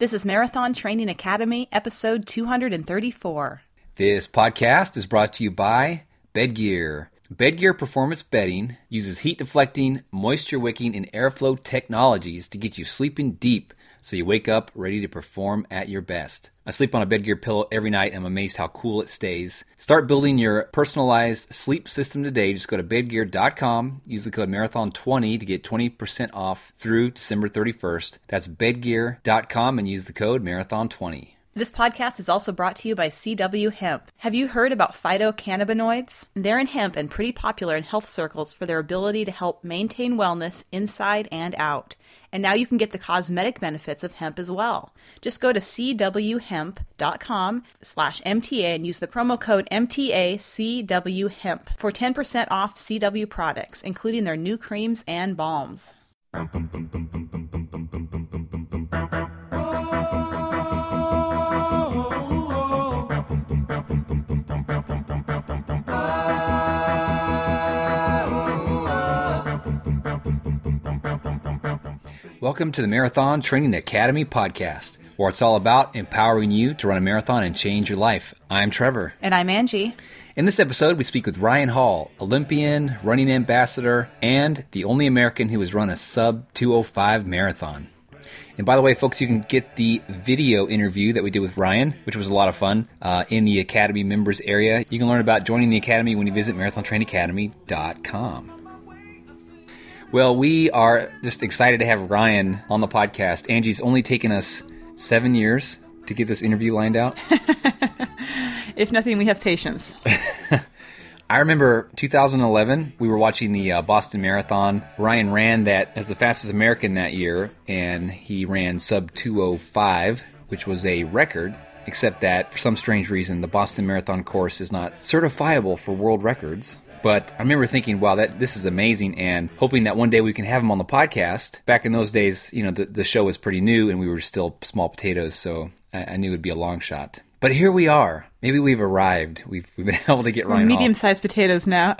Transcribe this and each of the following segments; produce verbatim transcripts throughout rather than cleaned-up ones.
This is Marathon Training Academy, episode two hundred thirty-four. This podcast is brought to you by Bedgear. Bedgear Performance Bedding uses heat-deflecting, moisture-wicking, and airflow technologies to get you sleeping deep so you wake up ready to perform at your best. I sleep on a Bedgear pillow every night and I'm amazed how cool it stays. Start building your personalized sleep system today. Just go to bedgear dot com, use the code marathon twenty to get twenty percent off through December thirty-first. That's bedgear dot com and use the code marathon twenty. This podcast is also brought to you by C W Hemp. Have you heard about phytocannabinoids? They're in hemp and pretty popular in health circles for their ability to help maintain wellness inside and out. And now you can get the cosmetic benefits of hemp as well. Just go to c w hemp dot com slash M T A and use the promo code M T A C W Hemp for ten percent off C W products, including their new creams and balms. Welcome to the Marathon Training Academy podcast, where it's all about empowering you to run a marathon and change your life. I'm Trevor. And I'm Angie. In this episode, we speak with Ryan Hall, Olympian, running ambassador, and the only American who has run a sub two oh five marathon. And by the way, folks, you can get the video interview that we did with Ryan, which was a lot of fun, uh, in the Academy members area. You can learn about joining the Academy when you visit marathon training academy dot com. Well, we are just excited to have Ryan on the podcast. Angie's only taken us seven years to get this interview lined out. If nothing, we have patience. I remember two thousand eleven, we were watching the uh, Boston Marathon. Ryan ran that as the fastest American that year, and he ran sub two oh five, which was a record, except that for some strange reason, the Boston Marathon course is not certifiable for world records. But I remember thinking, wow, that this is amazing, and hoping that one day we can have him on the podcast. Back in those days, you know, the, the show was pretty new, and we were still small potatoes, so I, I knew it would be a long shot. But here we are. Maybe we've arrived. We've, we've been able to get Ryan We're medium-sized potatoes now.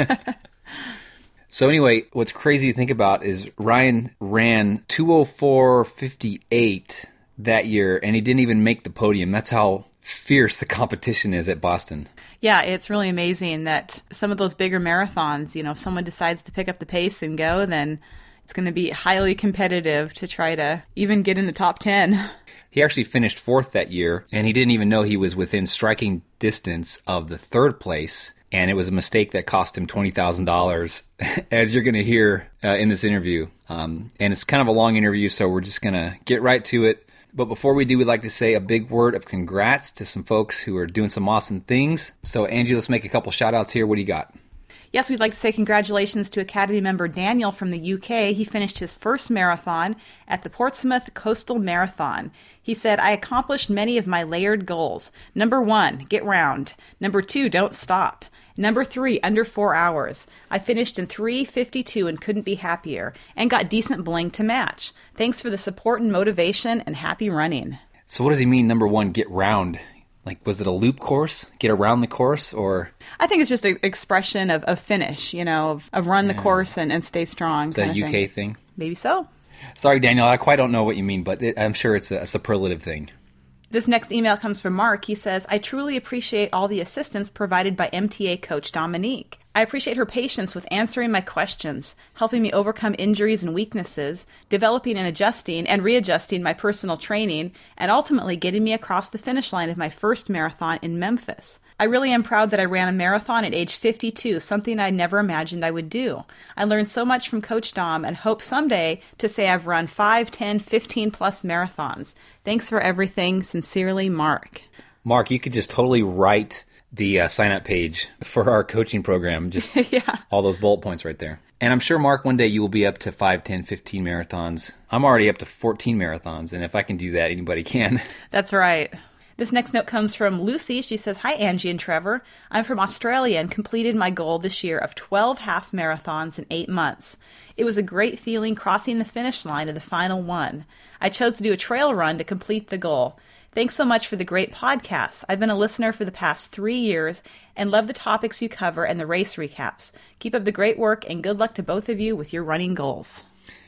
So anyway, what's crazy to think about is Ryan ran two oh four fifty-eight that year, and he didn't even make the podium. That's how fierce the competition is at Boston. Yeah, it's really amazing that some of those bigger marathons, you know, if someone decides to pick up the pace and go, then it's going to be highly competitive to try to even get in the top ten. He actually finished fourth that year, and he didn't even know he was within striking distance of the third place, and it was a mistake that cost him twenty thousand dollars, as you're going to hear uh, in this interview. Um, and it's kind of a long interview, so we're just going to get right to it. But before we do, we'd like to say a big word of congrats to some folks who are doing some awesome things. So, Angie, let's make a couple shout-outs here. What do you got? Yes, we'd like to say congratulations to Academy member Daniel from the U K. He finished his first marathon at the Portsmouth Coastal Marathon. He said, I accomplished many of my layered goals. Number one, get round. Number two, don't stop. Number three, under four hours. I finished in three fifty-two and couldn't be happier, and got decent bling to match. Thanks for the support and motivation, and happy running. So what does he mean, number one, get round? Like, was it a loop course? Get around the course, or? I think it's just an expression of, of finish, you know, of, of run the yeah. course and, and stay strong. Is that a U K thing. thing? Maybe so. Sorry, Daniel, I quite don't know what you mean, but it, I'm sure it's a, a superlative thing. This next email comes from Mark. He says, I truly appreciate all the assistance provided by M T A coach Dominique. I appreciate her patience with answering my questions, helping me overcome injuries and weaknesses, developing and adjusting and readjusting my personal training, and ultimately getting me across the finish line of my first marathon in Memphis. I really am proud that I ran a marathon at age fifty-two, something I never imagined I would do. I learned so much from Coach Dom and hope someday to say I've run five, ten, fifteen plus marathons. Thanks for everything. Sincerely, Mark. Mark, you could just totally write the uh, sign-up page for our coaching program. Just yeah. all those bullet points right there. And I'm sure, Mark, one day you will be up to five, ten, fifteen marathons. I'm already up to fourteen marathons, and if I can do that, anybody can. That's right. This next note comes from Lucy. She says, Hi, Angie and Trevor. I'm from Australia and completed my goal this year of twelve half marathons in eight months. It was a great feeling crossing the finish line of the final one. I chose to do a trail run to complete the goal. Thanks so much for the great podcast. I've been a listener for the past three years and love the topics you cover and the race recaps. Keep up the great work and good luck to both of you with your running goals.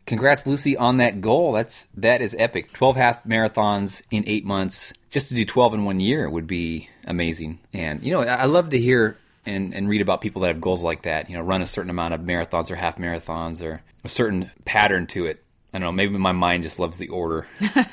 Congrats, Lucy, on that goal. That's that is epic. twelve half marathons in eight months. Just to do twelve in one year would be amazing. And, you know, I love to hear and, and read about people that have goals like that. You know, run a certain amount of marathons or half marathons or a certain pattern to it. I don't know, maybe my mind just loves the order.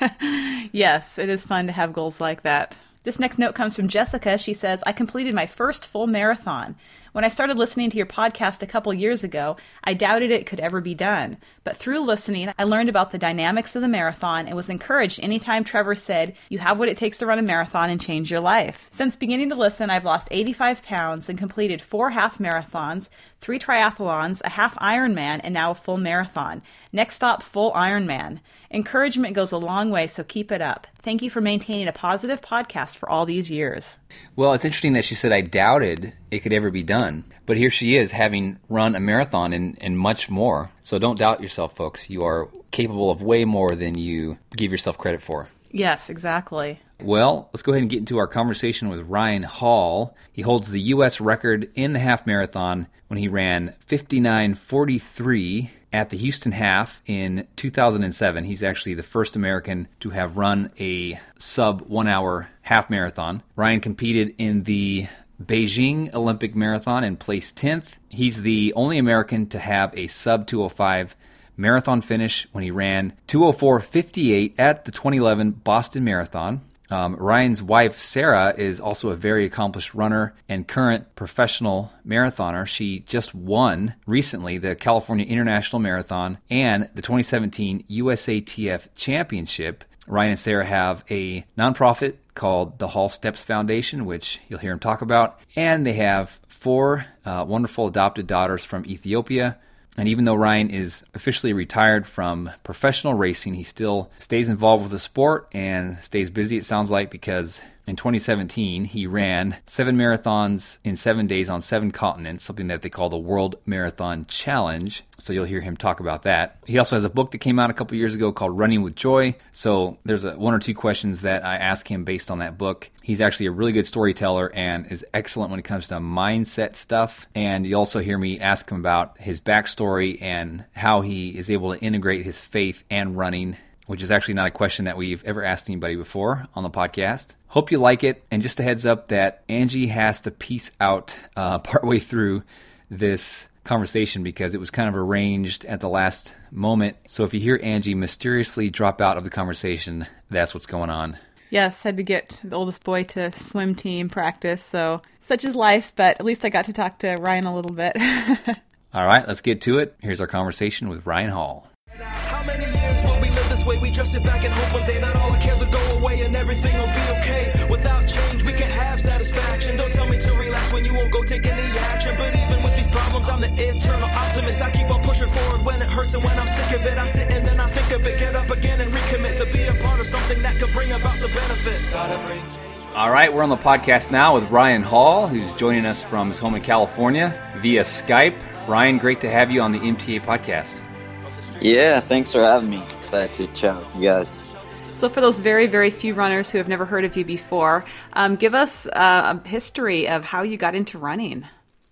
Yes, it is fun to have goals like that. This next note comes from Jessica. She says, I completed my first full marathon. When I started listening to your podcast a couple years ago, I doubted it could ever be done. But through listening, I learned about the dynamics of the marathon and was encouraged anytime Trevor said, you have what it takes to run a marathon and change your life. Since beginning to listen, I've lost eighty-five pounds and completed four half marathons, three triathlons, a half Ironman, and now a full marathon. Next stop, full Ironman. Encouragement goes a long way, so keep it up. Thank you for maintaining a positive podcast for all these years. Well, it's interesting that she said, I doubted it could ever be done. But here she is, having run a marathon and, and much more. So don't doubt yourself, folks. You are capable of way more than you give yourself credit for. Yes, exactly. Well, let's go ahead and get into our conversation with Ryan Hall. He holds the U S record in the half marathon when he ran fifty-nine forty-three at the Houston Half in two thousand seven. He's actually the first American to have run a sub one hour half marathon. Ryan competed in the Beijing Olympic Marathon and placed tenth. He's the only American to have a sub two oh five marathon finish when he ran two oh four fifty-eight at the twenty eleven Boston Marathon. Um, Ryan's wife, Sarah, is also a very accomplished runner and current professional marathoner. She just won recently the California International Marathon and the twenty seventeen U S A T F Championship. Ryan and Sarah have a nonprofit called the Hall Steps Foundation, which you'll hear him talk about. And they have four uh, wonderful adopted daughters from Ethiopia. And even though Ryan is officially retired from professional racing, he still stays involved with the sport and stays busy, it sounds like, because in twenty seventeen, he ran seven marathons in seven days on seven continents, something that they call the World Marathon Challenge. So you'll hear him talk about that. He also has a book that came out a couple years ago called Running with Joy. So there's a, one or two questions that I ask him based on that book. He's actually a really good storyteller and is excellent when it comes to mindset stuff. And you also hear me ask him about his backstory and how he is able to integrate his faith and running, which is actually not a question that we've ever asked anybody before on the podcast. Hope you like it. And just a heads up that Angie has to peace out uh, partway through this conversation because it was kind of arranged at the last moment. So if you hear Angie mysteriously drop out of the conversation, that's what's going on. Yes, had to get the oldest boy to swim team practice, so such is life, but at least I got to talk to Ryan a little bit. All right, let's get to it. Here's our conversation with Ryan Hall. How many years will we live this way? We just sit back and hope one day that all our cares will go away and everything will be okay. Without change, we can't have satisfaction. Don't tell me to relax when you won't go take any action. But even with these problems, I'm the eternal optimist. I keep on pushing forward when it hurts and when I'm sick of it. I sit and then I think of it, get up again and recommit to be a part of something that could bring about some benefit. Gotta bring change. All right, we're on the podcast now with Ryan Hall, who's joining us from his home in California via Skype. Ryan, great to have you on the M T A podcast. Yeah, thanks for having me. Excited to chat with you guys. So for those very, very few runners who have never heard of you before, um, give us uh, a history of how you got into running.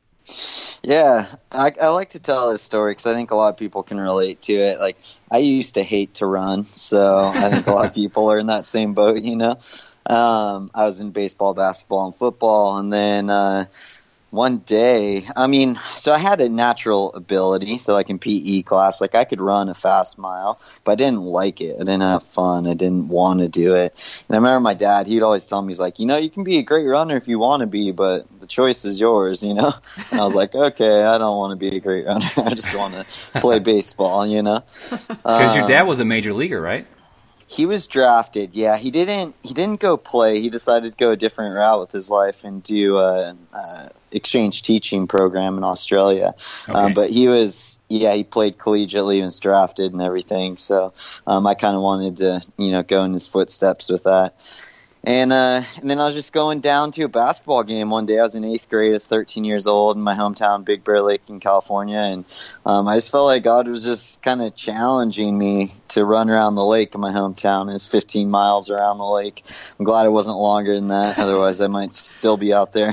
Yeah, I, I like to tell this story because I think a lot of people can relate to it. Like, I used to hate to run, so I think a lot of people are in that same boat, you know. Um, I was in baseball, basketball, and football, and then uh, one day, I mean, so I had a natural ability. So like in P E class, like I could run a fast mile, but I didn't like it. I didn't have fun. I didn't want to do it. And I remember my dad, he'd always tell me, he's like, you know, you can be a great runner if you want to be, but the choice is yours, you know? And I was like, okay, I don't want to be a great runner. I just want to play baseball, you know? Because um, your dad was a major leaguer, right? He was drafted. Yeah, he didn't. He didn't go play. He decided to go a different route with his life and do a, a exchange teaching program in Australia. Okay. Um, but he was, yeah, he played collegiately and was drafted and everything. So um, I kind of wanted to, you know, go in his footsteps with that. And uh, and then I was just going down to a basketball game one day. I was in eighth grade. I was thirteen years old in my hometown, Big Bear Lake in California. And um, I just felt like God was just kind of challenging me to run around the lake in my hometown. It was fifteen miles around the lake. I'm glad it wasn't longer than that. Otherwise, I might still be out there.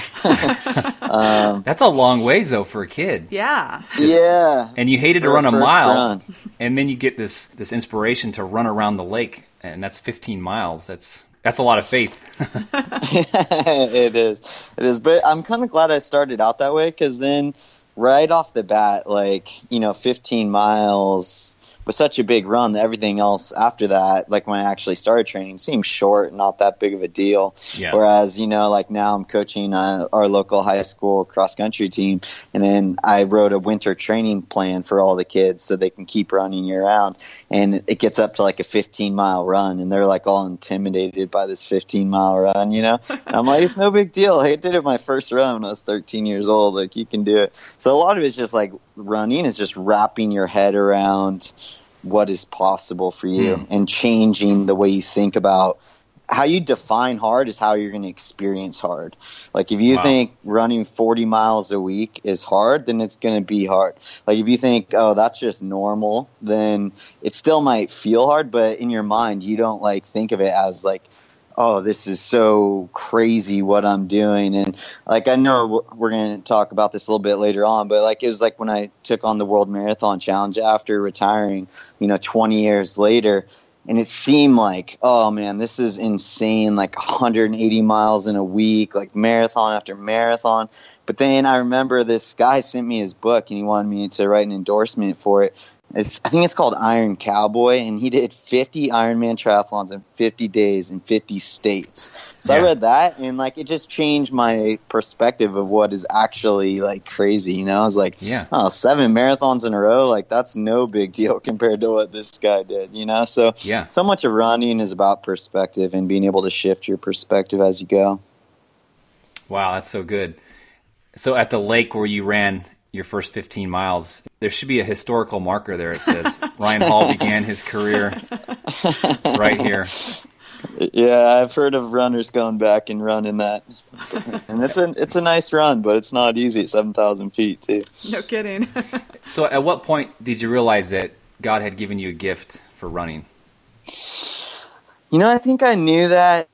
um, That's a long ways, though, for a kid. Yeah. Yeah. And you hated to run a mile. Run. And then you get this this inspiration to run around the lake, and that's fifteen miles. That's that's a lot of faith. It is. It is. But I'm kind of glad I started out that way, because then right off the bat, like, you know, fifteen miles was such a big run that everything else after that, like when I actually started training, seemed short, not that big of a deal. Yeah. Whereas, you know, like now I'm coaching uh, our local high school cross country team, and then I wrote a winter training plan for all the kids so they can keep running year round. And it gets up to like a fifteen mile run, and they're like all intimidated by this fifteen mile run, you know? And I'm like, it's no big deal. I did it my first run when I was thirteen years old. Like, you can do it. So a lot of it's just like running is just wrapping your head around what is possible for you mm. and changing the way you think about how you define hard is how you're going to experience hard. Like if you wow. think running forty miles a week is hard, then it's going to be hard. Like if you think, oh, that's just normal, then it still might feel hard, but in your mind, you don't like think of it as like, oh, this is so crazy what I'm doing. And like, I know we're going to talk about this a little bit later on, but like, it was like when I took on the World Marathon Challenge after retiring, you know, twenty years later, and it seemed like, oh man, this is insane, like one hundred eighty miles in a week, like marathon after marathon. But then I remember this guy sent me his book, and he wanted me to write an endorsement for it. It's, I think it's called Iron Cowboy, and he did fifty Ironman triathlons in fifty days in fifty states. So yeah. I read that, and like it just changed my perspective of what is actually like crazy. You know, I was like, yeah. oh, seven marathons in a row, like that's no big deal compared to what this guy did. You know, so yeah. so much of running is about perspective and being able to shift your perspective as you go. Wow, that's so good. So at the lake where you ran your first fifteen miles, there should be a historical marker there. It says Ryan Hall began his career right here. Yeah, I've heard of runners going back and running that, and it's a it's a nice run, but it's not easy at seven thousand feet too. No kidding. So, at what point did you realize that God had given you a gift for running? You know, I think I knew that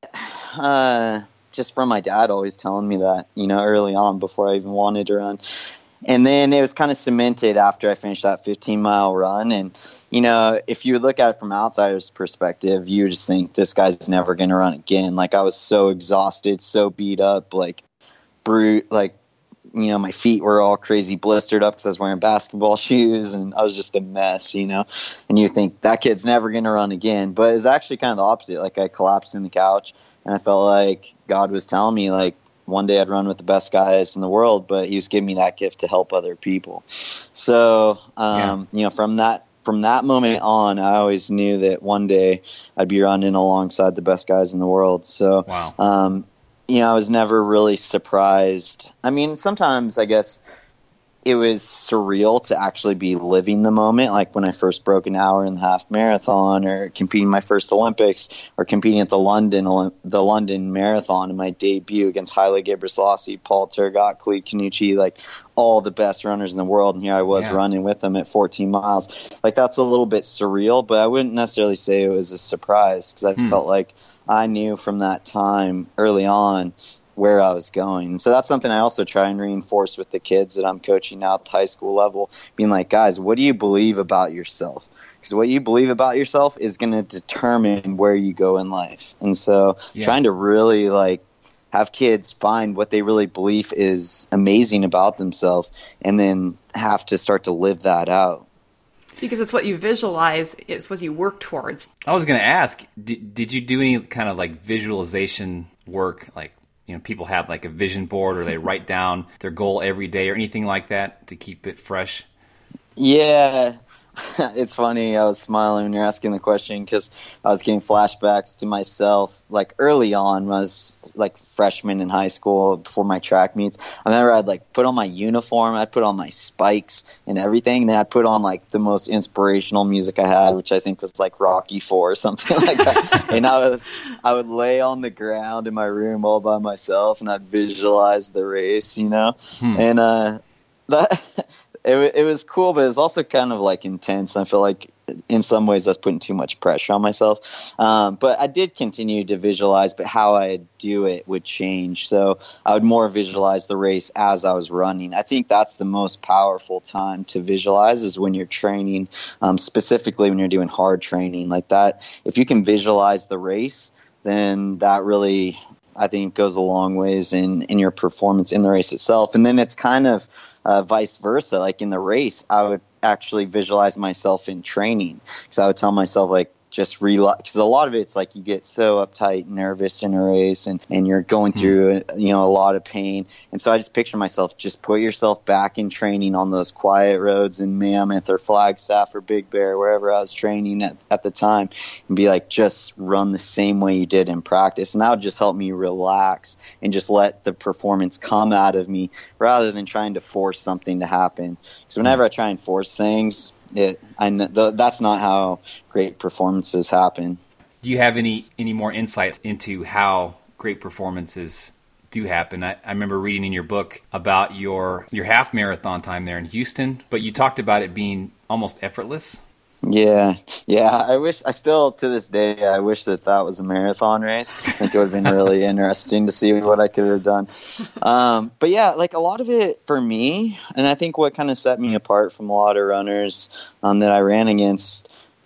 uh, just from my dad always telling me that. You know, early on before I even wanted to run. And then it was kind of cemented after I finished that fifteen mile run. And, you know, if you look at it from an outsider's perspective, you just think this guy's never going to run again. Like I was so exhausted, so beat up, like brute, like, you know, my feet were all crazy blistered up because I was wearing basketball shoes, and I was just a mess, you know. And you think that kid's never going to run again. But it was actually kind of the opposite. Like I collapsed in the couch, and I felt like God was telling me, like, one day I'd run with the best guys in the world, but he was giving me that gift to help other people. So, um, yeah. you know, from that from that moment on, I always knew that one day I'd be running alongside the best guys in the world. So, wow. um, you know, I was never really surprised. I mean, sometimes I guess it was surreal to actually be living the moment, like when I first broke an hour in the half marathon, or competing my first Olympics, or competing at the London the London Marathon in my debut against Haile Gebrselassie, Paul Tergat, Khalid Kanuchi, like all the best runners in the world, and here I was yeah. running with them at fourteen miles. Like that's a little bit surreal, but I wouldn't necessarily say it was a surprise, because I hmm. felt like I knew from that time early on where I was going. So that's something I also try and reinforce with the kids that I'm coaching now at the high school level, being like, guys, what do you believe about yourself? Because what you believe about yourself is going to determine where you go in life. And so yeah. trying to really like have kids find what they really believe is amazing about themselves, and then have to start to live that out. Because it's what you visualize, it's what you work towards. I was going to ask, did, did you do any kind of like visualization work, like, you know, people have like a vision board, or they write down their goal every day, or anything like that to keep it fresh? Yeah, it's funny. I was smiling when you're asking the question, because I was getting flashbacks to myself like early on when I was like freshman in high school before my track meets. I remember I'd like put on my uniform, I'd put on my spikes and everything, and then I'd put on like the most inspirational music I had, which I think was like Rocky four or something like that. And I would I would lay on the ground in my room all by myself, and I'd visualize the race, you know. Hmm. And uh, that. It, it was cool, but it was also kind of like intense. I feel like in some ways that's putting too much pressure on myself. Um, but I did continue to visualize, but how I do it would change. So I would more visualize the race as I was running. I think that's the most powerful time to visualize is when you're training, um, specifically when you're doing hard training like that. If you can visualize the race, then that really, I think, goes a long ways in, in your performance in the race itself. And then it's kind of uh, vice versa. Like in the race, I would actually visualize myself in training, because I would tell myself, like, just relax, because a lot of it's like you get so uptight and nervous in a race, and, and you're going through you know a lot of pain. And so I just picture myself, just put yourself back in training on those quiet roads in Mammoth or Flagstaff or Big Bear, wherever I was training at, at the time, and be like, just run the same way you did in practice. And that would just help me relax and just let the performance come out of me rather than trying to force something to happen. Because whenever I try and force things, It, I know, that's not how great performances happen. Do you have any, any more insight into how great performances do happen? I, I remember reading in your book about your, your half marathon time there in Houston, but you talked about it being almost effortless. Yeah, yeah. I wish, I still, to this day, I wish that that was a marathon race. I think it would have been really interesting to see what I could have done. Um, but yeah, like a lot of it for me, and I think what kind of set me apart from a lot of runners um, that I ran against,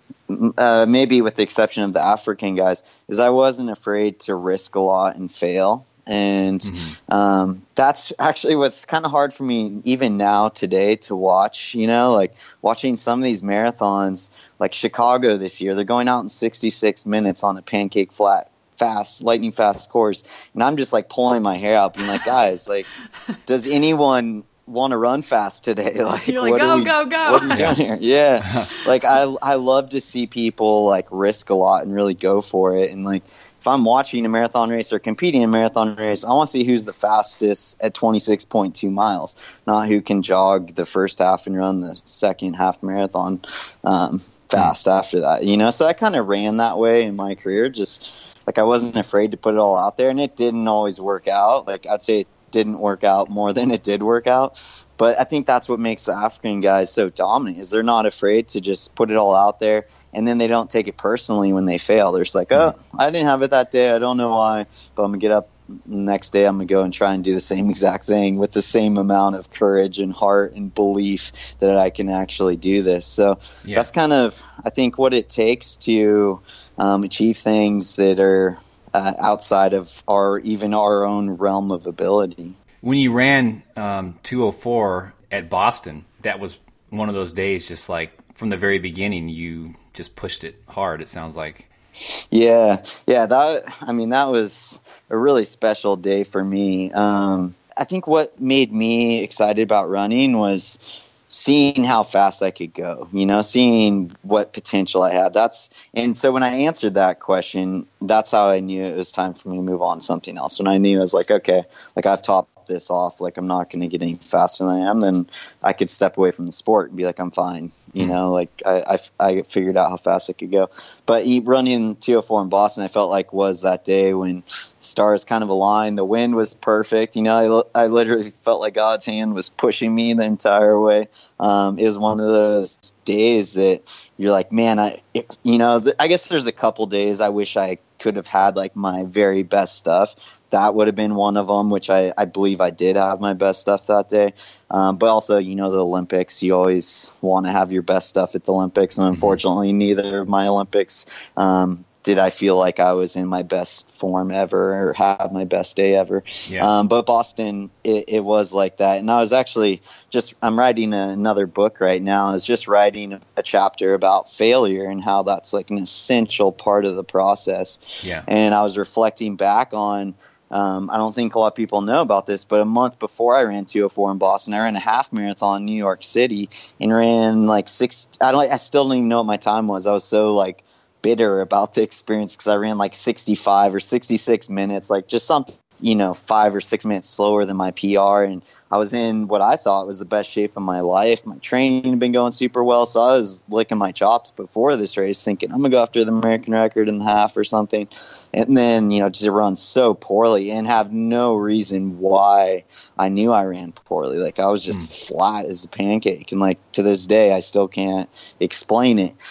uh, maybe with the exception of the African guys, is I wasn't afraid to risk a lot and fail. And mm-hmm. um, that's actually what's kind of hard for me even now today to watch, you know, like watching some of these marathons like Chicago this year. They're going out in sixty-six minutes on a pancake flat, fast, lightning fast course. And I'm just like pulling my hair out, being like, guys, like, does anyone want to run fast today? Like, You're like, what go, are we, go, go. What are we doing here? Yeah. Like, I, I love to see people like risk a lot and really go for it. And like, if I'm watching a marathon race or competing in a marathon race, I want to see who's the fastest at twenty-six point two miles, not who can jog the first half and run the second half marathon um, fast mm. after that. You know, so I kind of ran that way in my career. Just like I wasn't afraid to put it all out there, and it didn't always work out. Like I'd say it didn't work out more than it did work out. But I think that's what makes the African guys so dominant, is they're not afraid to just put it all out there. And then they don't take it personally when they fail. They're just like, oh, I didn't have it that day. I don't know why. But I'm going to get up the next day. I'm going to go and try and do the same exact thing with the same amount of courage and heart and belief that I can actually do this. So yeah. That's kind of, I think, what it takes to um, achieve things that are uh, outside of our, even our own realm of ability. When you ran um, two oh four at Boston, that was one of those days, just like from the very beginning, you just pushed it hard, it sounds like. Yeah, yeah. That I mean, that was a really special day for me. Um, I think what made me excited about running was seeing how fast I could go, you know, seeing what potential I had. That's and so when I answered that question, that's how I knew it was time for me to move on to something else. When I knew I was like, okay, like I've topped this off, like I'm not going to get any faster than I am, then I could step away from the sport and be like, I'm fine. You mm. know, like I, I, I figured out how fast I could go. But running two oh four in Boston, I felt like was that day when stars kind of aligned. The wind was perfect. You know, I, I literally felt like God's hand was pushing me the entire way. Um, it was one of those days that you're like, man, I, it, you know, th- I guess there's a couple days I wish I could have had like my very best stuff. That would have been one of them, which I, I believe I did have my best stuff that day. Um, but also, you know, the Olympics, you always want to have your best stuff at the Olympics. And unfortunately, mm-hmm. neither of my Olympics um, did I feel like I was in my best form ever or have my best day ever. Yeah. Um, but Boston, it, it was like that. And I was actually just, I'm writing another book right now. I was just writing a chapter about failure and how that's like an essential part of the process. Yeah. And I was reflecting back on, Um, I don't think a lot of people know about this, but a month before I ran two oh four in Boston, I ran a half marathon in New York City and ran like six. I don't. I still don't even know what my time was. I was so like bitter about the experience because I ran like sixty-five or sixty-six minutes, like just something, you know, five or six minutes slower than my P R. And I was in what I thought was the best shape of my life. My training had been going super well, so I was licking my chops before this race, thinking I'm gonna go after the American record in the half or something. And then, you know, just run so poorly and have no reason why I knew I ran poorly. Like I was just mm. flat as a pancake, and like to this day, I still can't explain it.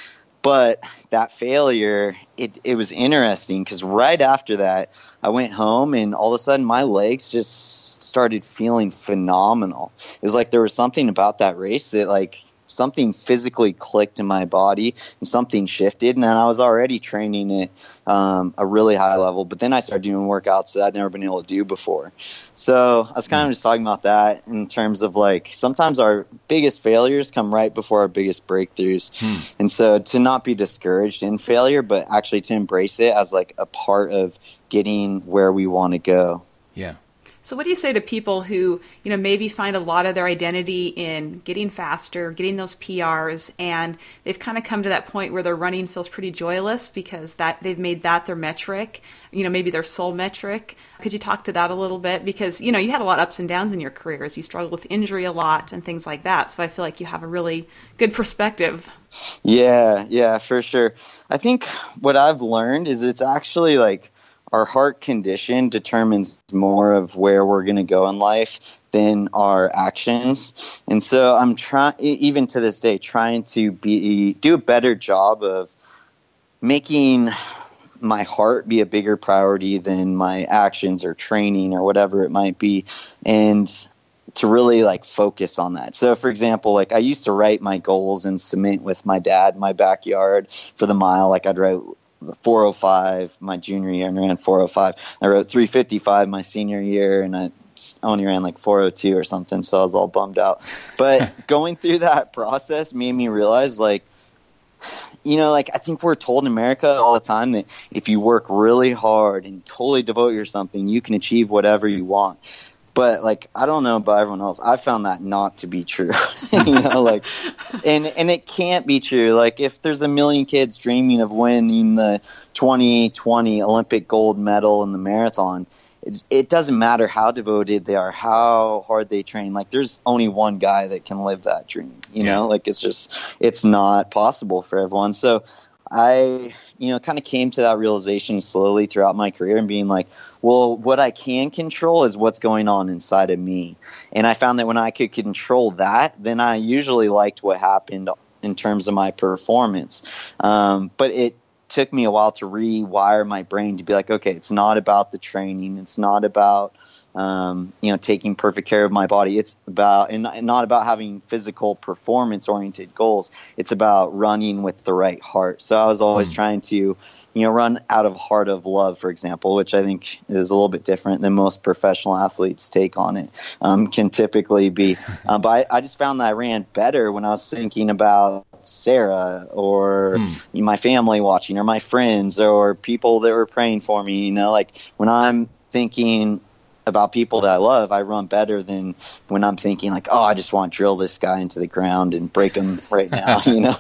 But that failure, it, it was interesting because right after that, I went home and all of a sudden my legs just started feeling phenomenal. It was like there was something about that race that like something physically clicked in my body and something shifted, and then I was already training at um, a really high level, but then I started doing workouts that I'd never been able to do before. So I was kind of just talking about that in terms of like sometimes our biggest failures come right before our biggest breakthroughs. Hmm. And so to not be discouraged in failure, but actually to embrace it as like a part of getting where we want to go. Yeah. So what do you say to people who, you know, maybe find a lot of their identity in getting faster, getting those P Rs, and they've kind of come to that point where their running feels pretty joyless because that they've made that their metric, you know, maybe their sole metric. Could you talk to that a little bit? Because, you know, you had a lot of ups and downs in your careers. You struggled with injury a lot and things like that. So I feel like you have a really good perspective. Yeah, yeah, for sure. I think what I've learned is it's actually like our heart condition determines more of where we're going to go in life than our actions. And so I'm trying, even to this day, trying to be do a better job of making my heart be a bigger priority than my actions or training or whatever it might be, and to really like focus on that. So for example, like I used to write my goals in cement with my dad in my backyard for the mile. Like I'd write four oh five my junior year and ran four oh five. I wrote three fifty-five my senior year and I only ran like four oh two or something, so I was all bummed out. But going through that process made me realize like, you know, like I think we're told in America all the time that if you work really hard and totally devote yourself to something, you can achieve whatever you want. But like, I don't know about everyone else. I found that not to be true, you know, like, and, and it can't be true. Like if there's a million kids dreaming of winning the twenty twenty Olympic gold medal in the marathon, it's, it doesn't matter how devoted they are, how hard they train. Like there's only one guy that can live that dream, you yeah. know, like it's just, it's not possible for everyone. So I, you know, kind of came to that realization slowly throughout my career and being like, well, what I can control is what's going on inside of me. And I found that when I could control that, then I usually liked what happened in terms of my performance. Um, but it took me a while to rewire my brain to be like, okay, it's not about the training. It's not about, um, you know, taking perfect care of my body. It's about, and not about having physical performance oriented goals. It's about running with the right heart. So I was always mm. trying to, you know, run out of heart of love, for example, which I think is a little bit different than most professional athletes' take on it, um, can typically be. Um, but I, I just found that I ran better when I was thinking about Sarah or hmm. my family watching or my friends or people that were praying for me. You know, like when I'm thinking about people that I love, I run better than when I'm thinking like, oh, I just want to drill this guy into the ground and break him right now, you know?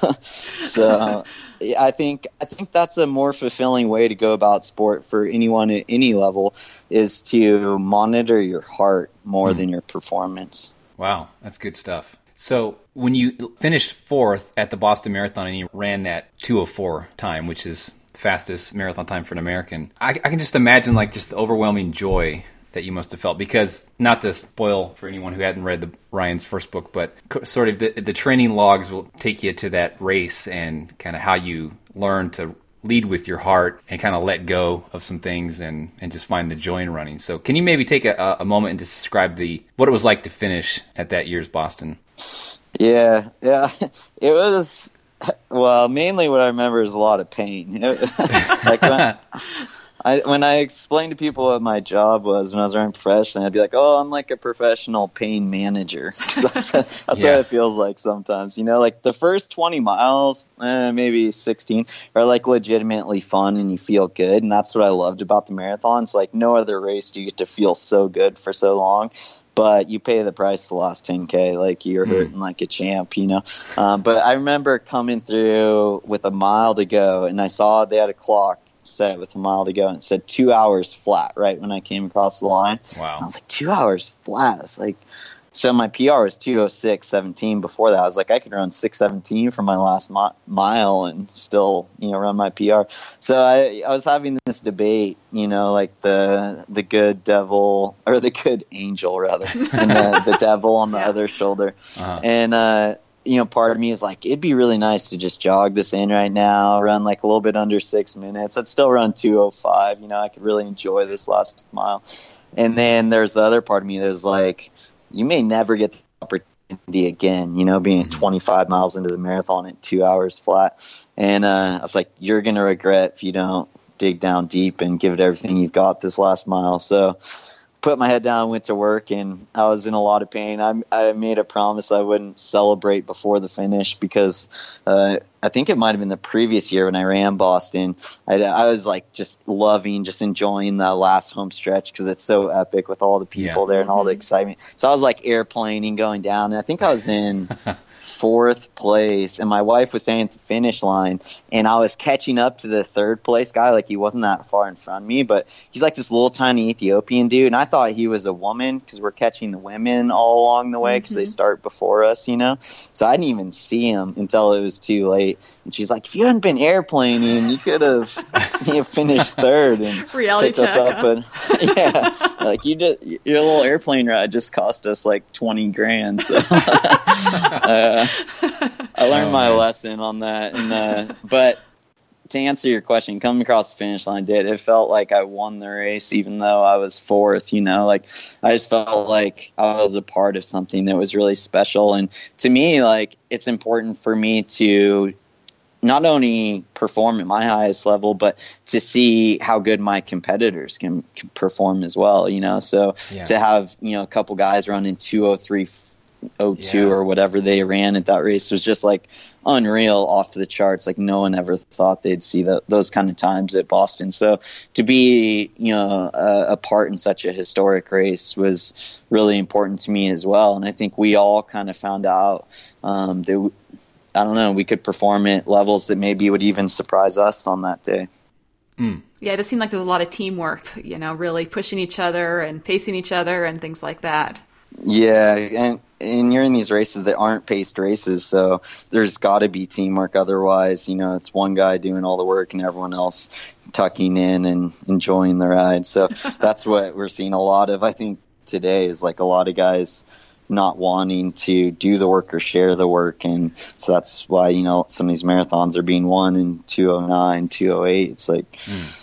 So I think, I think that's a more fulfilling way to go about sport for anyone at any level, is to monitor your heart more mm. than your performance. Wow. That's good stuff. So when you finished fourth at the Boston Marathon and you ran that two oh four time, which is the fastest marathon time for an American, I, I can just imagine like just the overwhelming joy that you must have felt, because not to spoil for anyone who hadn't read the Ryan's first book, but sort of the, the training logs will take you to that race and kind of how you learn to lead with your heart and kind of let go of some things and, and just find the joy in running. So can you maybe take a, a moment and just describe the what it was like to finish at that year's Boston? Yeah, yeah, it was, well, mainly what I remember is a lot of pain. It, like when, I, when I explained to people what my job was when I was running professionally, I'd be like, oh, I'm like a professional pain manager. that's that's yeah. what it feels like sometimes. You know, like the first twenty miles, eh, maybe sixteen, are like legitimately fun and you feel good. And that's what I loved about the marathons. Like no other race do you get to feel so good for so long. But you pay the price the last ten K, like you're mm. hurting like a champ, you know. Um, but I remember coming through with a mile to go, and I saw they had a clock set with a mile to go, and it said two hours flat right when I came across the line. Wow. And I was like, two hours flat? It's like, so my P R was two oh six seventeen before that. I was like, I could run six seventeen for my last mi- mile and still, you know, run my P R. So I, I was having this debate, you know, like the the good devil, or the good angel rather, and the, the devil on the yeah. other shoulder. Uh-huh. And uh, you know, part of me is like, it'd be really nice to just jog this in right now, run like a little bit under six minutes. I'd still run two oh five. You know, I could really enjoy this last mile. And then there's the other part of me that's like, you may never get the opportunity again, you know, being mm-hmm. twenty-five miles into the marathon at two hours flat. And uh, I was like, you're going to regret if you don't dig down deep and give it everything you've got this last mile. So put my head down, went to work, and I was in a lot of pain. I, I made a promise I wouldn't celebrate before the finish because uh, I think it might have been the previous year when I ran Boston. I, I was like just loving, just enjoying that last home stretch because it's so epic with all the people yeah. there and all the excitement. So I was like airplaning going down, and I think I was in fourth place, and my wife was saying at the finish line, and I was catching up to the third place guy. Like, he wasn't that far in front of me, but he's like this little tiny Ethiopian dude, and I thought he was a woman because we're catching the women all along the way because mm-hmm. they start before us, you know. So I didn't even see him until it was too late. And she's like, if you hadn't been airplaning, you could have you know, finished third and reality picked check, us up. huh? And, yeah, like you just your little airplane ride just cost us like twenty grand. So. uh, I learned oh, my man. lesson on that, and uh, but to answer your question, coming across the finish line did it felt like I won the race, even though I was fourth. You know, like I just felt like I was a part of something that was really special, and to me, like it's important for me to not only perform at my highest level, but to see how good my competitors can, can perform as well. You know, so yeah. to have you know a couple guys running two oh three. oh two yeah. or whatever they ran at that race was just like unreal, off the charts. Like no one ever thought they'd see the, those kind of times at Boston. So to be you know a, a part in such a historic race was really important to me as well. And I think we all kind of found out um, that I don't know we could perform at levels that maybe would even surprise us on that day. Mm. Yeah, it just seemed like there was a lot of teamwork. You know, really pushing each other and pacing each other and things like that. Yeah, and and you're in these races that aren't paced races, so there's got to be teamwork. Otherwise, you know, it's one guy doing all the work and everyone else tucking in and enjoying the ride. So that's what we're seeing a lot of, I think, today is like a lot of guys not wanting to do the work or share the work. And so that's why, you know, some of these marathons are being won in two oh nine, two oh eight. It's like... Mm.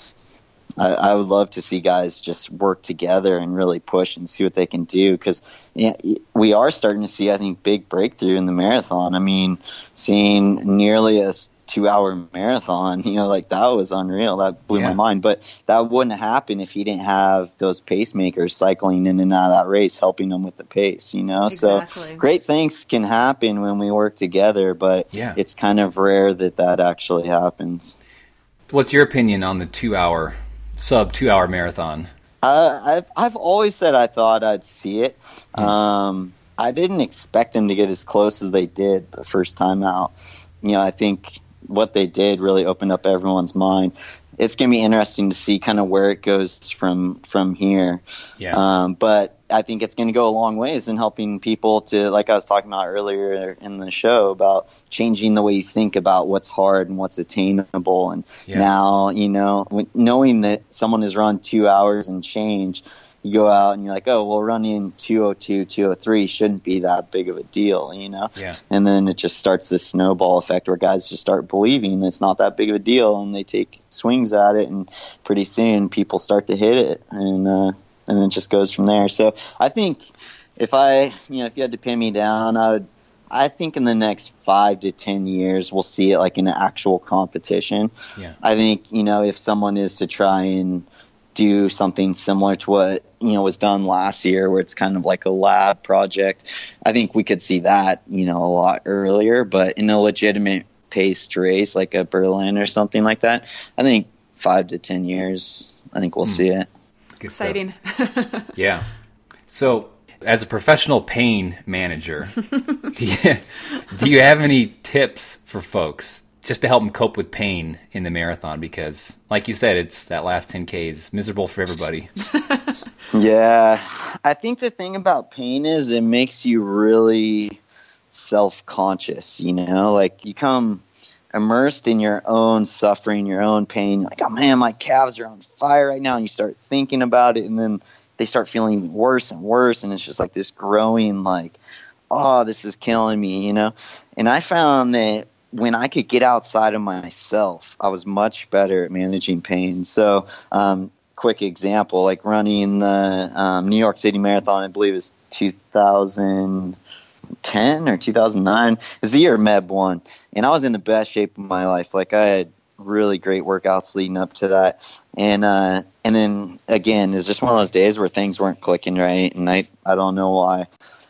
I, I would love to see guys just work together and really push and see what they can do because yeah, we are starting to see, I think, big breakthrough in the marathon. I mean, seeing nearly a two-hour marathon, you know, like that was unreal. That blew yeah. my mind. But that wouldn't happen if you didn't have those pacemakers cycling in and out of that race, helping them with the pace, you know? Exactly. So great things can happen when we work together, but yeah. it's kind of rare that that actually happens. What's your opinion on the two-hour sub two hour marathon? Uh, I've I've always said I thought I'd see it. Mm. Um, I didn't expect them to get as close as they did the first time out. You know, I think what they did really opened up everyone's mind. It's going to be interesting to see kind of where it goes from from here. Yeah. Um, but I think it's going to go a long ways in helping people to, like I was talking about earlier in the show, about changing the way you think about what's hard and what's attainable. And yeah. now, you know, knowing that someone has run two hours and change, you go out and you're like, oh, well, running two oh two, two oh three shouldn't be that big of a deal, you know? Yeah. And then it just starts this snowball effect where guys just start believing it's not that big of a deal, and they take swings at it, and pretty soon people start to hit it, and uh, and then it just goes from there. So I think if I, you know, if you had to pin me down, I would, I think in the next five to ten years, we'll see it like in an actual competition. Yeah. I think, you know, if someone is to try and do something similar to what, you know, was done last year, where it's kind of like a lab project, I think we could see that, you know, a lot earlier. But in a legitimate paced race like a Berlin or something like that, I think five to ten years, I think we'll mm. see it. Good Exciting. Yeah. So as a professional pain manager, do you, do you have any tips for folks just to help them cope with pain in the marathon? Because like you said, it's that last ten K is miserable for everybody. Yeah. I think the thing about pain is it makes you really self-conscious, you know, like you come immersed in your own suffering, your own pain. Like, oh man, my calves are on fire right now. And you start thinking about it, and then they start feeling worse and worse. And it's just like this growing, like, oh, this is killing me, you know? And I found that when I could get outside of myself, I was much better at managing pain. So, um, quick example, like running the um, New York City Marathon, I believe it was two thousand ten or two thousand nine, is the year Meb won. And I was in the best shape of my life. Like, I had really great workouts leading up to that. And uh, and then, again, it's just one of those days where things weren't clicking right, and I, I don't know why.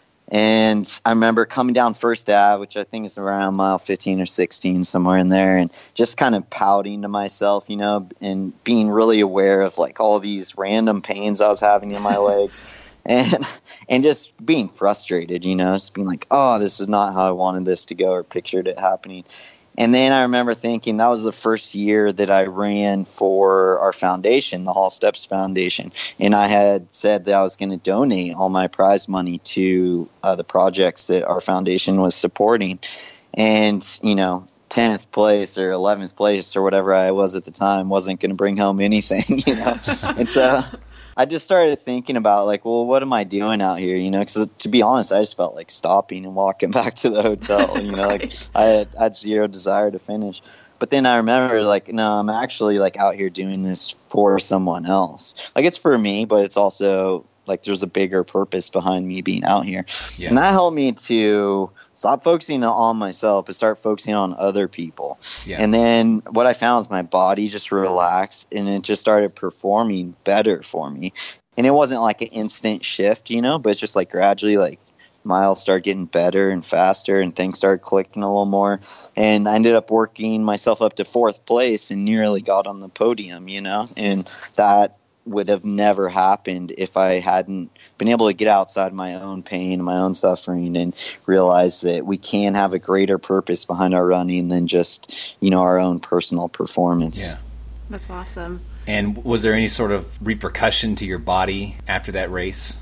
And I remember coming down First Ave, which I think is around mile fifteen or sixteen, somewhere in there, and just kind of pouting to myself, you know, and being really aware of like all these random pains I was having in my legs, and and just being frustrated, you know, just being like, oh, this is not how I wanted this to go or pictured it happening. And then I remember thinking that was the first year that I ran for our foundation, the Hall Steps Foundation. And I had said that I was going to donate all my prize money to uh, the projects that our foundation was supporting. And, you know, tenth place or eleventh place or whatever I was at the time wasn't going to bring home anything, you know. And so I just started thinking about, like, well, what am I doing out here, you know? Because to be honest, I just felt like stopping and walking back to the hotel, you know, like I had, I had zero desire to finish. But then I remember, like, no, I'm actually, like, out here doing this for someone else. Like, it's for me, but it's also, like, there's a bigger purpose behind me being out here. Yeah. And that helped me to stop focusing on myself and start focusing on other people. Yeah. And then what I found is my body just relaxed, and it just started performing better for me. And it wasn't like an instant shift, you know, but it's just like gradually, like, miles started getting better and faster, and things started clicking a little more. And I ended up working myself up to fourth place and nearly got on the podium, you know, and that would have never happened if I hadn't been able to get outside my own pain, my own suffering, and realize that we can have a greater purpose behind our running than just, you know, our own personal performance. Yeah. That's awesome. And was there any sort of repercussion to your body after that race?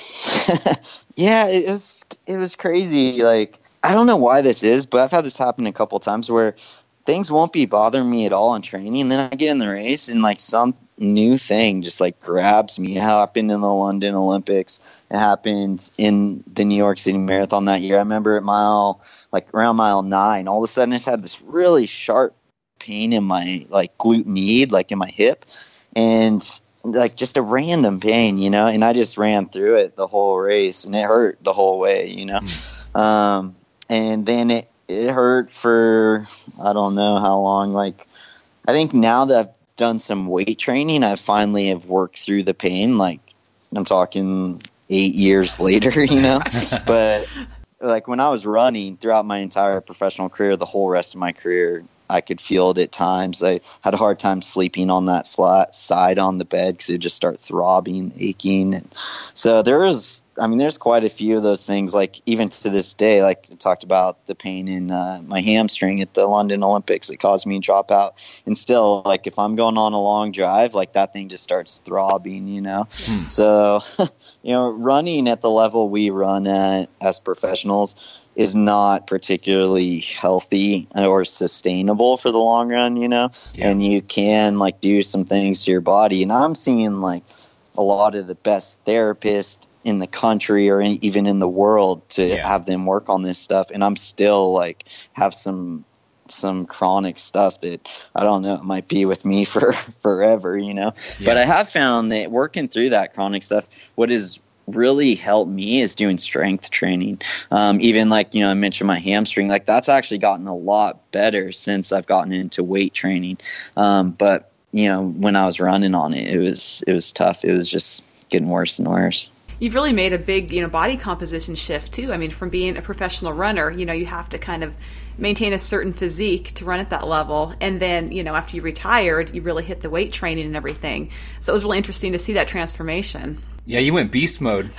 Yeah, it was, it was crazy. Like, I don't know why this is, but I've had this happen a couple times where things won't be bothering me at all in training, and then I get in the race and like some new thing just like grabs me. It happened in the London Olympics. It happened in the New York City Marathon that year. I remember at mile, like around mile nine, all of a sudden I just had this really sharp pain in my like glute med, like in my hip, and like just a random pain, you know, and I just ran through it the whole race, and it hurt the whole way, you know. Um, and then it, it hurt for, I don't know how long. Like, I think now that I've done some weight training, I finally have worked through the pain. Like, I'm talking eight years later, you know, but like when I was running throughout my entire professional career, the whole rest of my career, I could feel it at times. I had a hard time sleeping on that slot side on the bed because it would just start throbbing, aching. And so there was, I mean, there's quite a few of those things. Like even to this day, like I talked about the pain in uh, my hamstring at the London Olympics that caused me to drop out. And still, like if I'm going on a long drive, like that thing just starts throbbing, you know? Mm. So, you know, running at the level we run at as professionals is not particularly healthy or sustainable for the long run, you know, yeah. And you can like do some things to your body. And I'm seeing like a lot of the best therapists in the country or in, even in the world to yeah. have them work on this stuff. And I'm still like have some some chronic stuff that I don't know, it might be with me for forever, you know, yeah. But I have found that working through that chronic stuff, what is really helped me is doing strength training. Um, even like, you know, I mentioned my hamstring, like that's actually gotten a lot better since I've gotten into weight training. Um, but you know, when I was running on it, it was, it was tough. It was just getting worse and worse. You've really made a big, you know, body composition shift too. I mean, from being a professional runner, you know, you have to kind of maintain a certain physique to run at that level. And then, you know, after you retired, you really hit the weight training and everything. So it was really interesting to see that transformation. Yeah, you went beast mode.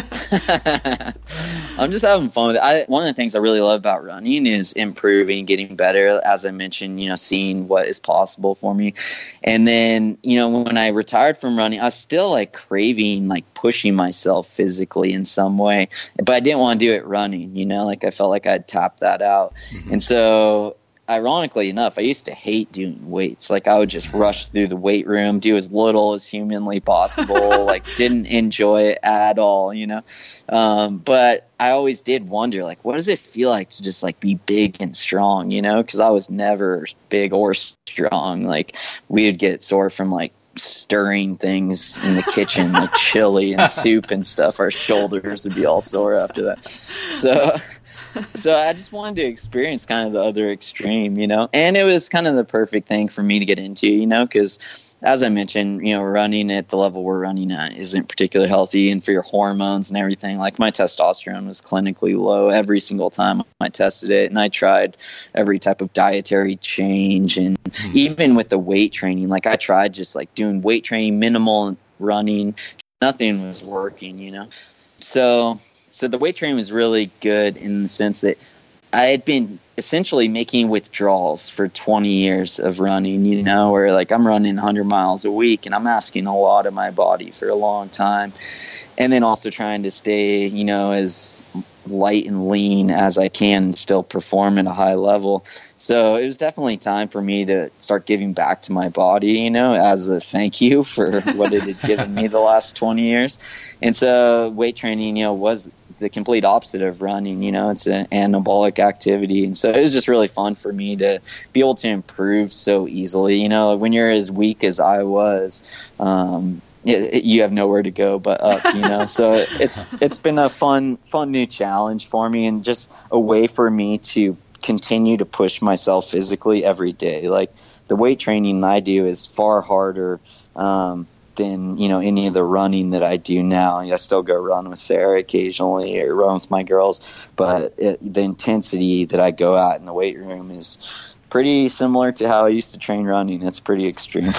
I'm just having fun with it. I, one of the things I really love about running is improving, getting better. As I mentioned, you know, seeing what is possible for me. And then, you know, when I retired from running, I was still like craving, like pushing myself physically in some way. But I didn't want to do it running, you know, like I felt like I'd tapped that out. Mm-hmm. And so ironically enough, I used to hate doing weights. Like, I would just rush through the weight room, do as little as humanly possible, like, didn't enjoy it at all, you know? Um, but I always did wonder, like, what does it feel like to just, like, be big and strong, you know? Because I was never big or strong. Like, we would get sore from, like, stirring things in the kitchen, like chili and soup and stuff. Our shoulders would be all sore after that. So... So I just wanted to experience kind of the other extreme, you know, and it was kind of the perfect thing for me to get into, you know, because as I mentioned, you know, running at the level we're running at isn't particularly healthy, and for your hormones and everything, like my testosterone was clinically low every single time I tested it. And I tried every type of dietary change, and mm-hmm. even with the weight training, like I tried just like doing weight training, minimal running, nothing was working, you know, so So the weight training was really good in the sense that I had been essentially making withdrawals for twenty years of running, you know, where like I'm running one hundred miles a week and I'm asking a lot of my body for a long time. And then also trying to stay, you know, as light and lean as I can and still perform at a high level. So it was definitely time for me to start giving back to my body, you know, as a thank you for what it had given me the last twenty years. And so weight training, you know, was the complete opposite of running. You know, it's an anabolic activity. And so it was just really fun for me to be able to improve so easily. You know, when you're as weak as I was, um, It, it, you have nowhere to go but up, you know. So it, it's it's been a fun fun new challenge for me, and just a way for me to continue to push myself physically every day. Like the weight training I do is far harder um, than, you know, any of the running that I do now. I still go run with Sarah occasionally or run with my girls, but it, the intensity that I go at in the weight room is pretty similar to how I used to train running. It's pretty extreme.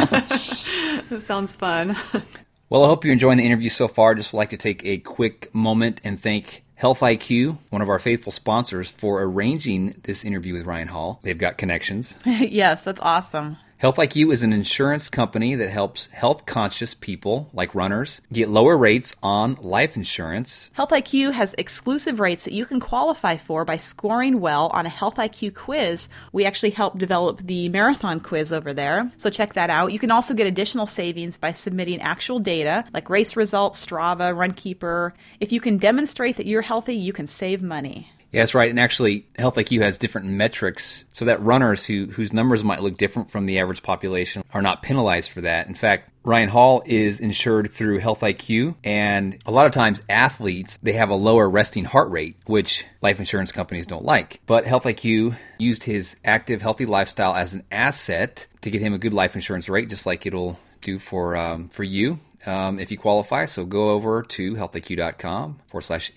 That sounds fun. Well, I hope you're enjoying the interview so far. Just would like to take a quick moment and thank Health I Q, one of our faithful sponsors, for arranging this interview with Ryan Hall. They've got connections. Yes, that's awesome. Health I Q is an insurance company that helps health-conscious people, like runners, get lower rates on life insurance. Health I Q has exclusive rates that you can qualify for by scoring well on a Health I Q quiz. We actually helped develop the marathon quiz over there, so check that out. You can also get additional savings by submitting actual data, like race results, Strava, Runkeeper. If you can demonstrate that you're healthy, you can save money. Yeah, that's right. And actually, Health I Q has different metrics so that runners who whose numbers might look different from the average population are not penalized for that. In fact, Ryan Hall is insured through Health I Q, and a lot of times athletes, they have a lower resting heart rate, which life insurance companies don't like. But Health I Q used his active, healthy lifestyle as an asset to get him a good life insurance rate, just like it'll do for um, for you. Um, if you qualify. So go over to healthiq.com forward slash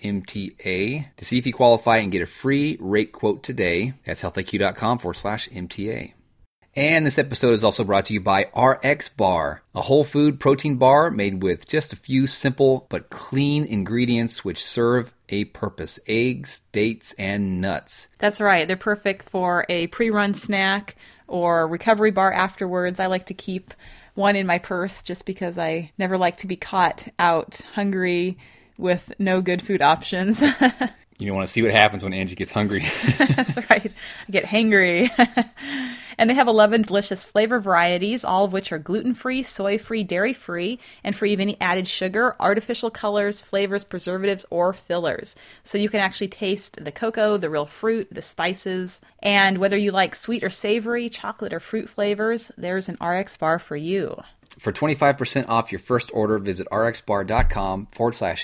MTA to see if you qualify and get a free rate quote today. That's healthiq.com forward slash MTA. And this episode is also brought to you by R X Bar, a whole food protein bar made with just a few simple but clean ingredients which serve a purpose: eggs, dates, and nuts. That's right. They're perfect for a pre-run snack or recovery bar afterwards. I like to keep one in my purse just because I never like to be caught out hungry with no good food options. You don't want to see what happens when Angie gets hungry. That's right. I get hangry. And they have eleven delicious flavor varieties, all of which are gluten-free, soy-free, dairy-free, and free of any added sugar, artificial colors, flavors, preservatives, or fillers. So you can actually taste the cocoa, the real fruit, the spices, and whether you like sweet or savory, chocolate or fruit flavors, there's an R X bar for you. For twenty-five percent off your first order, visit rxbar.com forward slash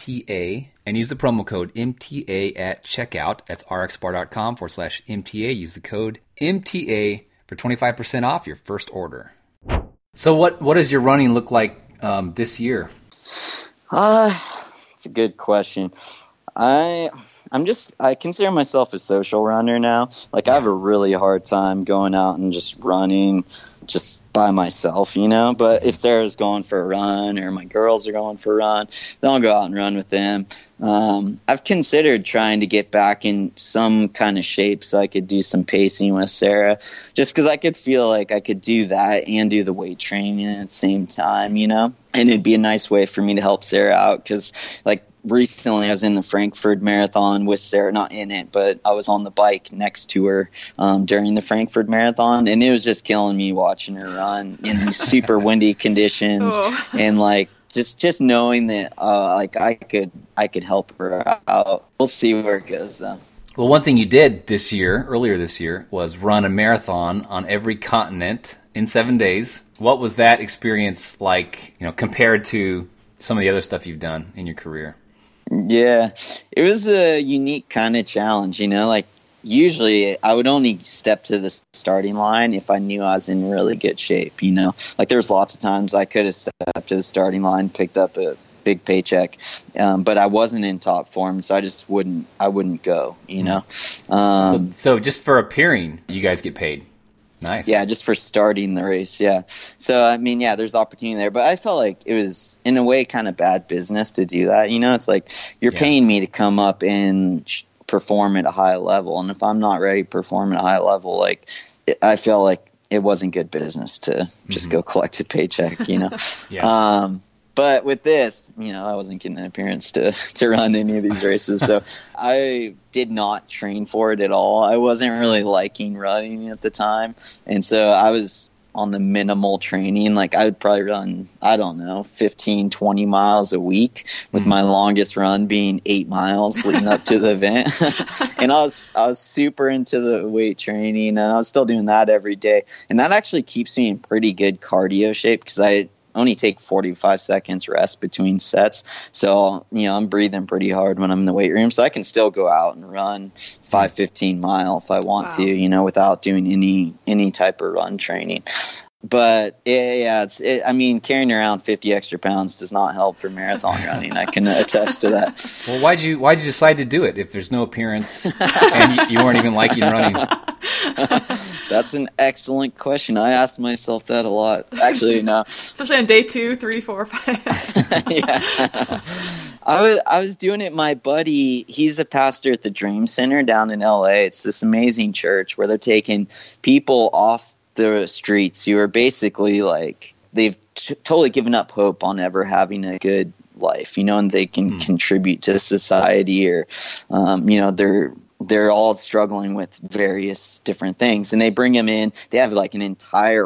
MTA and use the promo code M T A at checkout. That's rxbar.com forward slash MTA. Use the code M T A for twenty-five percent off your first order. So what, what does your running look like um, this year? Uh, it's a good question. I... I'm just, I consider myself a social runner now. Like, I have a really hard time going out and just running just by myself, you know? But if Sarah's going for a run or my girls are going for a run, then I'll go out and run with them. Um, I've considered trying to get back in some kind of shape so I could do some pacing with Sarah, just because I could feel like I could do that and do the weight training at the same time, you know? And it'd be a nice way for me to help Sarah out because, like, recently I was in the Frankfurt Marathon with Sarah, not in it, but I was on the bike next to her um, during the Frankfurt Marathon, and it was just killing me watching her run in these super windy conditions. Oh. And like just just knowing that uh, like I could I could help her out. We'll see where it goes though. Well, one thing you did this year, earlier this year, was run a marathon on every continent in seven days. What was that experience like, you know, compared to some of the other stuff you've done in your career? Yeah, it was a unique kind of challenge, you know, like usually I would only step to the starting line if I knew I was in really good shape, you know, like there's lots of times I could have stepped to the starting line, picked up a big paycheck, um, but I wasn't in top form, so I just wouldn't, I wouldn't go, you know. Um, so, so just for appearing, you guys get paid. Nice. Yeah, just for starting the race, yeah. So, I mean, yeah, there's opportunity there. But I felt like it was, in a way, kind of bad business to do that. You know, it's like you're yeah. paying me to come up and sh- perform at a high level. And if I'm not ready to perform at a high level, like, it, I felt like it wasn't good business to just mm-hmm. go collect a paycheck, you know. yeah. Um, but with this, you know, I wasn't getting an appearance to, to run any of these races. So I did not train for it at all. I wasn't really liking running at the time. And so I was on the minimal training. Like I would probably run, I don't know, fifteen, twenty miles a week, with my longest run being eight miles leading up to the event. And I was, I was super into the weight training, and I was still doing that every day. And that actually keeps me in pretty good cardio shape, because I only take forty-five seconds rest between sets. So, you know, I'm breathing pretty hard when I'm in the weight room. So I can still go out and run five fifteen mile if I want wow. to, you know, without doing any, any type of run training. But yeah, yeah it's, it, I mean, carrying around fifty extra pounds does not help for marathon running. I can attest to that. Well, why'd you, why'd you decide to do it if there's no appearance and you, you weren't even liking running? That's an excellent question. I ask myself that a lot. Actually, no. Especially on day two, three, four, five. yeah. I was I was doing it. My buddy, he's a pastor at the Dream Center down in L A. It's this amazing church where they're taking people off the streets who are basically like, they've t- totally given up hope on ever having a good life, you know, and they can mm. contribute to society, or, um, you know, they're, they're all struggling with various different things, and they bring them in. They have like an entire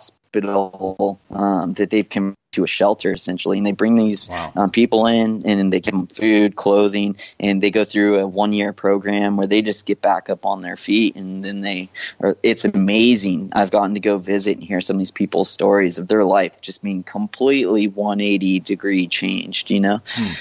hospital um, that they've come to a shelter essentially, and they bring these wow. um, people in, and they give them food, clothing, and they go through a one year program where they just get back up on their feet, and then they are, it's amazing. I've gotten to go visit and hear some of these people's stories of their life just being completely one hundred eighty degree changed, you know. Hmm.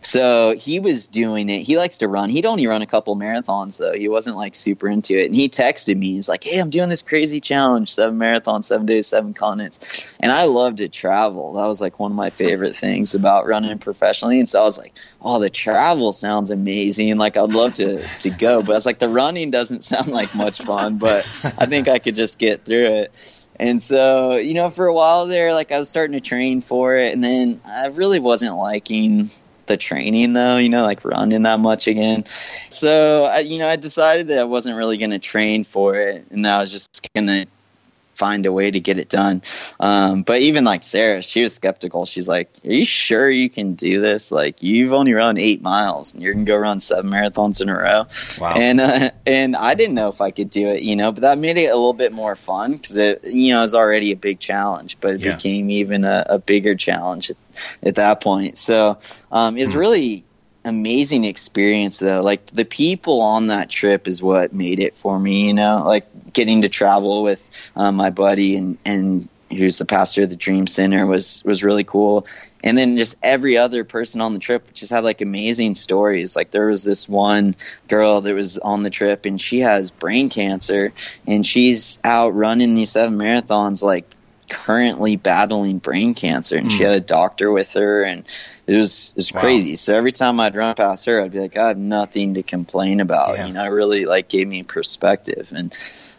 So he was doing it. He likes to run. He'd only run a couple marathons, though. He wasn't like super into it. And he texted me. He's like, hey, I'm doing this crazy challenge, seven marathons, seven days, seven continents. And I love to travel. That was like one of my favorite things about running professionally. And so I was like, oh, the travel sounds amazing. Like, I'd love to, to go. But I was like, the running doesn't sound like much fun, but I think I could just get through it. And so, you know, for a while there, like I was starting to train for it. And then I really wasn't liking the training, though, you know, like running that much again. So, I, you know, I decided that I wasn't really going to train for it, and that I was just going to find a way to get it done. Um, but even like Sarah, she was skeptical. She's like, are you sure you can do this? Like, you've only run eight miles and you're going to go run seven marathons in a row. Wow. And, uh, and I didn't know if I could do it, you know, but that made it a little bit more fun, because it, you know, it was already a big challenge, but it yeah. became even a, a bigger challenge at, at that point. So, um, it's mm-hmm. really amazing experience, though. Like, the people on that trip is what made it for me, you know, like getting to travel with um, my buddy and and who's the pastor of the Dream Center was was really cool. And then just every other person on the trip just had like amazing stories. Like, there was this one girl that was on the trip, and she has brain cancer, and she's out running these seven marathons, like currently battling brain cancer, and mm. she had a doctor with her, and it was it was wow. crazy. So every time I'd run past her, I'd be like, I have nothing to complain about. Yeah. You know, it really like gave me perspective, and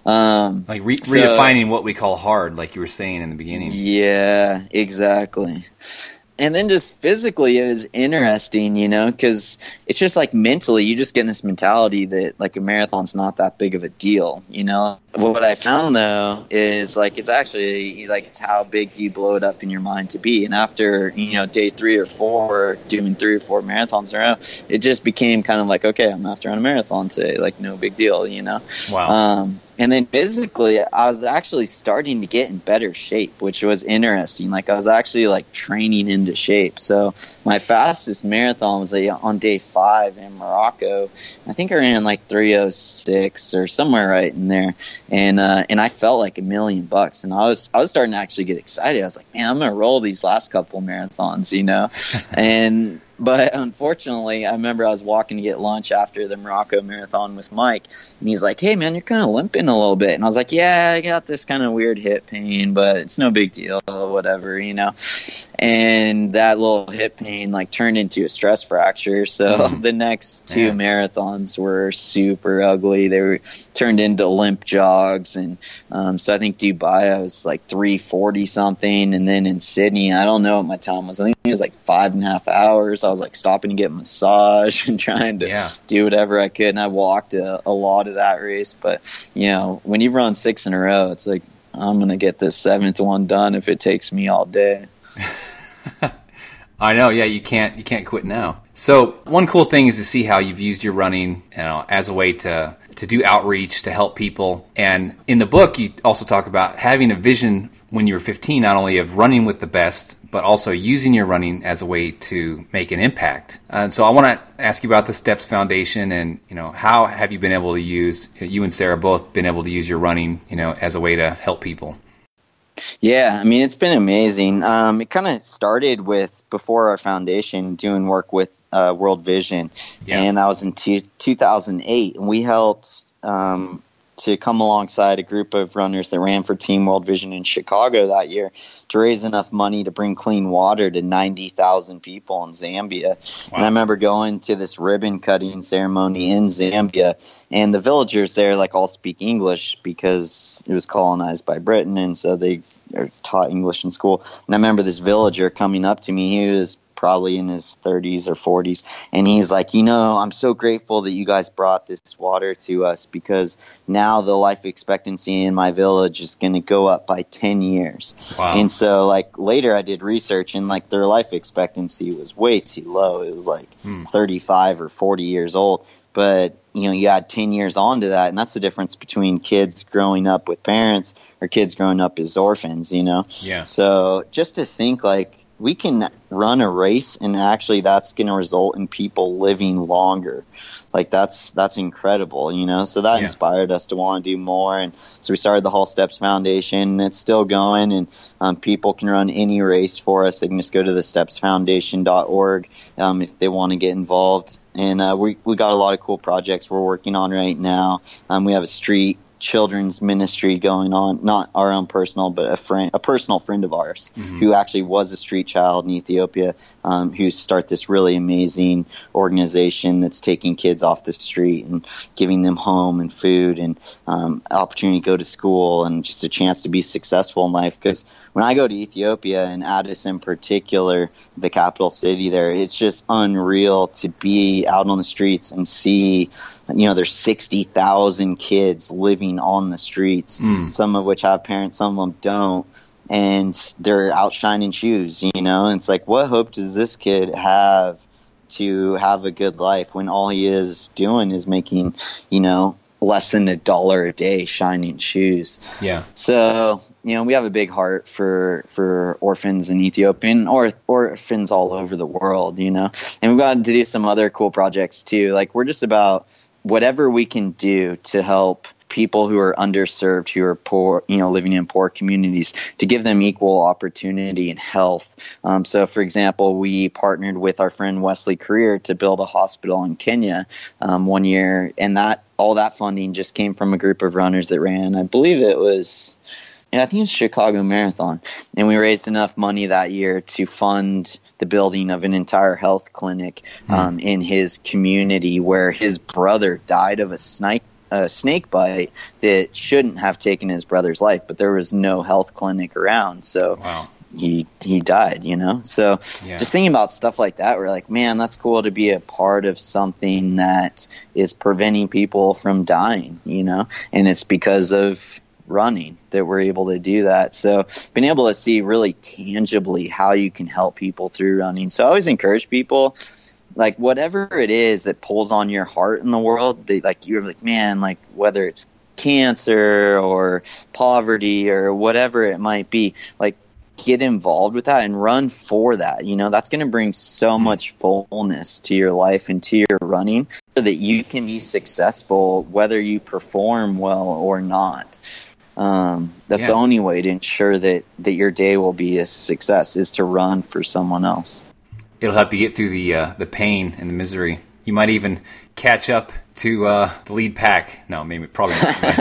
um, like re- so, redefining what we call hard, like you were saying in the beginning. Yeah, exactly. and then just physically, it was interesting, you know, because it's just like mentally, you just get in this mentality that like a marathon's not that big of a deal, you know. What I found though is like it's actually like it's how big do you blow it up in your mind to be. And after, you know, day three or four, doing three or four marathons in a row, it just became kind of like, okay, I'm after on a marathon today, like no big deal, you know. Wow. Um, and then physically, I was actually starting to get in better shape, which was interesting. Like I was actually like training into shape. So my fastest marathon was like, on day five in Morocco. I think I ran like three oh six or somewhere right in there. And uh, and I felt like a million bucks. And I was I was starting to actually get excited. I was like, man, I'm gonna roll these last couple marathons, you know. and But unfortunately, I remember I was walking to get lunch after the Morocco marathon with Mike, and he's like, hey, man, you're kind of limping a little bit. And I was like, yeah, I got this kind of weird hip pain, but it's no big deal, whatever, you know. And that little hip pain, like, turned into a stress fracture. So mm. the next two yeah. marathons were super ugly. They were turned into limp jogs. And um, so I think Dubai, I was like three forty something. And then in Sydney, I don't know what my time was. I think it was like five and a half hours. I was like stopping to get a massage and trying to yeah. do whatever I could. And I walked a, a lot of that race. But, you know, when you run six in a row, it's like, I'm going to get this seventh one done if it takes me all day. I know. Yeah, you can't you can't quit now. So one cool thing is to see how you've used your running, you know, as a way to to do outreach, to help people. And in the book, you also talk about having a vision when you were fifteen, not only of running with the best, but also using your running as a way to make an impact. And so I want to ask you about the Steps Foundation, and, you know, how have you been able to use, you and Sarah both been able to use your running, you know, as a way to help people? Yeah, I mean, it's been amazing. Um, it kind of started with, before our foundation, doing work with uh, World Vision. Yeah. And that was in two, two thousand eight. And we helped um, to come alongside a group of runners that ran for Team World Vision in Chicago that year to raise enough money to bring clean water to ninety thousand people in Zambia. Wow. And I remember going to this ribbon cutting ceremony in Zambia, and the villagers there like all speak English because it was colonized by Britain, and so they are taught English in school. And I remember this villager coming up to me. He was probably in his thirties or forties, and he was like, you know, I'm so grateful that you guys brought this water to us, because now the life expectancy in my village is going to go up by ten years. Wow. And so like later I did research, and like their life expectancy was way too low. It was like hmm. thirty-five or forty years old. But, you know, you add ten years on to that, and that's the difference between kids growing up with parents or kids growing up as orphans, you know? Yeah. So just to think like, we can run a race, and actually that's going to result in people living longer. Like that's that's incredible, you know. So that yeah. inspired us to want to do more, and so we started the Hall Steps Foundation. It's still going, and um, people can run any race for us. They can just go to the steps foundation dot org um, if they want to get involved. And uh, we we got a lot of cool projects we're working on right now. Um, we have a street children's ministry going on, not our own personal, but a friend, a personal friend of ours mm-hmm. who actually was a street child in Ethiopia, um, who start this really amazing organization that's taking kids off the street and giving them home and food and um, opportunity to go to school and just a chance to be successful in life. Because when I go to Ethiopia, and Addis in particular, the capital city there, it's just unreal to be out on the streets and see, you know, there's sixty thousand kids living on the streets, mm. some of which have parents, some of them don't, and they're out shining shoes, you know, and it's like, what hope does this kid have to have a good life when all he is doing is making, you know, less than a dollar a day shining shoes? Yeah. So, you know, we have a big heart for for orphans in Ethiopia, and or orphans all over the world, you know, and we've got to do some other cool projects too. Like, we're just about whatever we can do to help people who are underserved, who are poor, you know, living in poor communities, to give them equal opportunity and health. Um, so, for example, we partnered with our friend Wesley Career to build a hospital in Kenya um, one year, and that all that funding just came from a group of runners that ran, I believe it was, I think it was Chicago Marathon, and we raised enough money that year to fund the building of an entire health clinic um, mm. in his community, where his brother died of a snake a snake bite that shouldn't have taken his brother's life, but there was no health clinic around. So wow. he he died, you know? So Yeah. just thinking about stuff like that, we're like, man, that's cool to be a part of something that is preventing people from dying, you know? And it's because of running that we're able to do that. So being able to see really tangibly how you can help people through running. So I always encourage people, like, whatever it is that pulls on your heart in the world, they, like, you're like, man, like, whether it's cancer or poverty or whatever it might be, like, get involved with that and run for that. You know, that's going to bring so much fullness to your life and to your running, so that you can be successful whether you perform well or not. Um, that's Yeah. the only way to ensure that, that your day will be a success, is to run for someone else. It'll help you get through the uh, the pain and the misery. You might even catch up to uh, the lead pack. No, maybe probably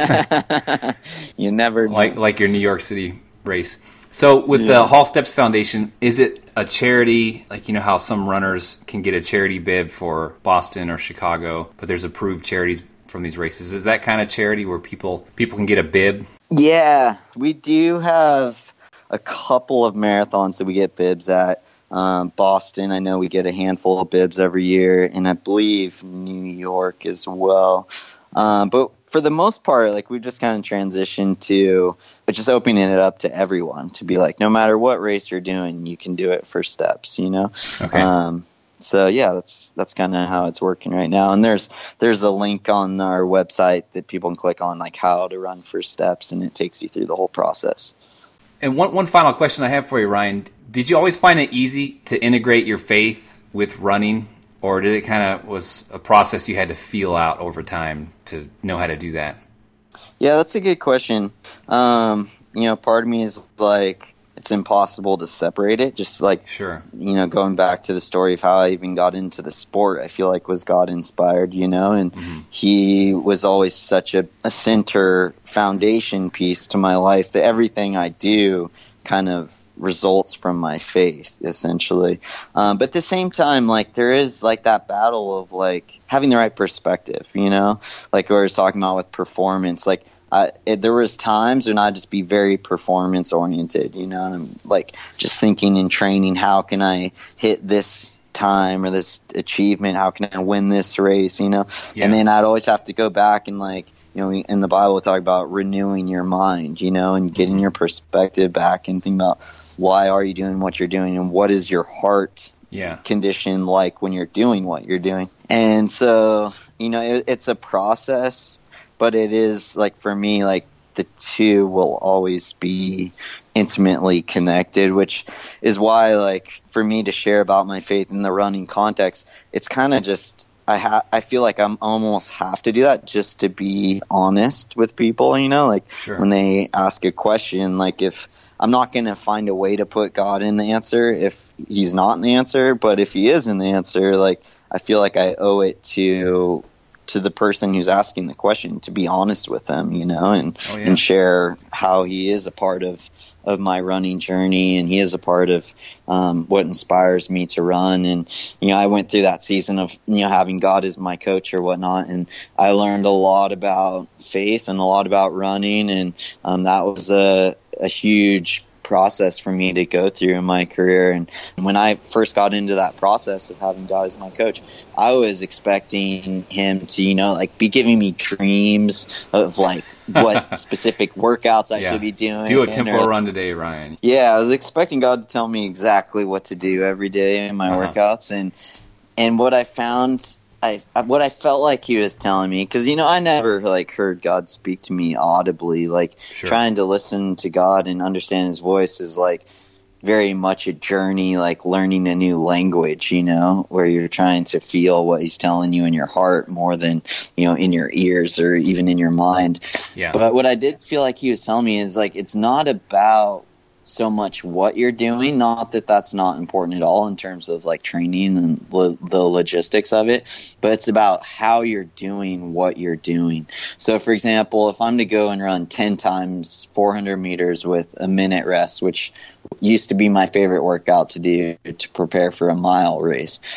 not. You never know. like like your New York City race. So with the Hall Steps Foundation, is it a charity? Like, you know how some runners can get a charity bib for Boston or Chicago, but there's approved charities from these races. Is that kind of charity where people people can get a bib? Yeah, we do have a couple of marathons that we get bibs at. Um, Boston, I know we get a handful of bibs every year, and I believe New York as well. Um, but for the most part, like, we've just kind of transitioned to just opening it up to everyone, to be like, no matter what race you're doing, you can do it for Steps, you know? Okay. Um, so yeah, that's that's kind of how it's working right now. And there's there's a link on our website that people can click on, like, how to run for Steps, and it takes you through the whole process. And one one final question I have for you, Ryan. Did you always find it easy to integrate your faith with running, or did it kind of was a process you had to feel out over time to know how to do that? Yeah, that's a good question. Um, you know, part of me is like, it's impossible to separate it. Just like, Sure. you know, going back to the story of how I even got into the sport, I feel like was God inspired, you know, and mm-hmm. he was always such a, a center foundation piece to my life that everything I do kind of results from my faith, essentially. Um, but at the same time, like, there is like that battle of like having the right perspective, you know, like we were talking about with performance. Like, I, it, there was times when I'd just be very performance oriented, you know, and I'm like just thinking in training, how can I hit this time or this achievement? How can I win this race, you know? Yeah. And then I'd always have to go back and, like, you know, in the Bible, we talk about renewing your mind, you know, and getting your perspective back and thinking about why are you doing what you're doing and what is your heart yeah. condition like when you're doing what you're doing. And so, you know, it, it's a process, but it is, like, for me, like, the two will always be intimately connected, which is why, like, for me to share about my faith in the running context, it's kind of just, I ha- I feel like I'm almost have to do that just to be honest with people, you know, like, sure. when they ask a question, like, if I'm not going to find a way to put God in the answer if he's not in the answer, but if he is in the answer, like, I feel like I owe it to to the person who's asking the question to be honest with them, you know, and oh, yeah. and share how he is a part of of my running journey, and he is a part of um, what inspires me to run. And, you know, I went through that season of, you know, having God as my coach or whatnot, and I learned a lot about faith and a lot about running, and um, that was a, a huge process for me to go through in my career. And when I first got into that process of having God as my coach, I was expecting him to, you know, like, be giving me dreams of, like, what specific workouts I yeah. should be doing. Do a tempo or, run today, Ryan. Yeah, I was expecting God to tell me exactly what to do every day in my uh-huh. workouts. And and what I found, I what I felt like he was telling me, because, you know, I never, like, heard God speak to me audibly. Like, sure. trying to listen to God and understand his voice is, like, very much a journey, like learning a new language, you know, where you're trying to feel what he's telling you in your heart more than, you know, in your ears or even in your mind. Yeah. But what I did feel like he was telling me is, like, it's not about so much what you're doing, not that that's not important at all in terms of, like, training and lo- the logistics of it, but it's about how you're doing what you're doing. So, for example, if I'm to go and run ten times four hundred meters with a minute rest, which used to be my favorite workout to do to prepare for a mile race,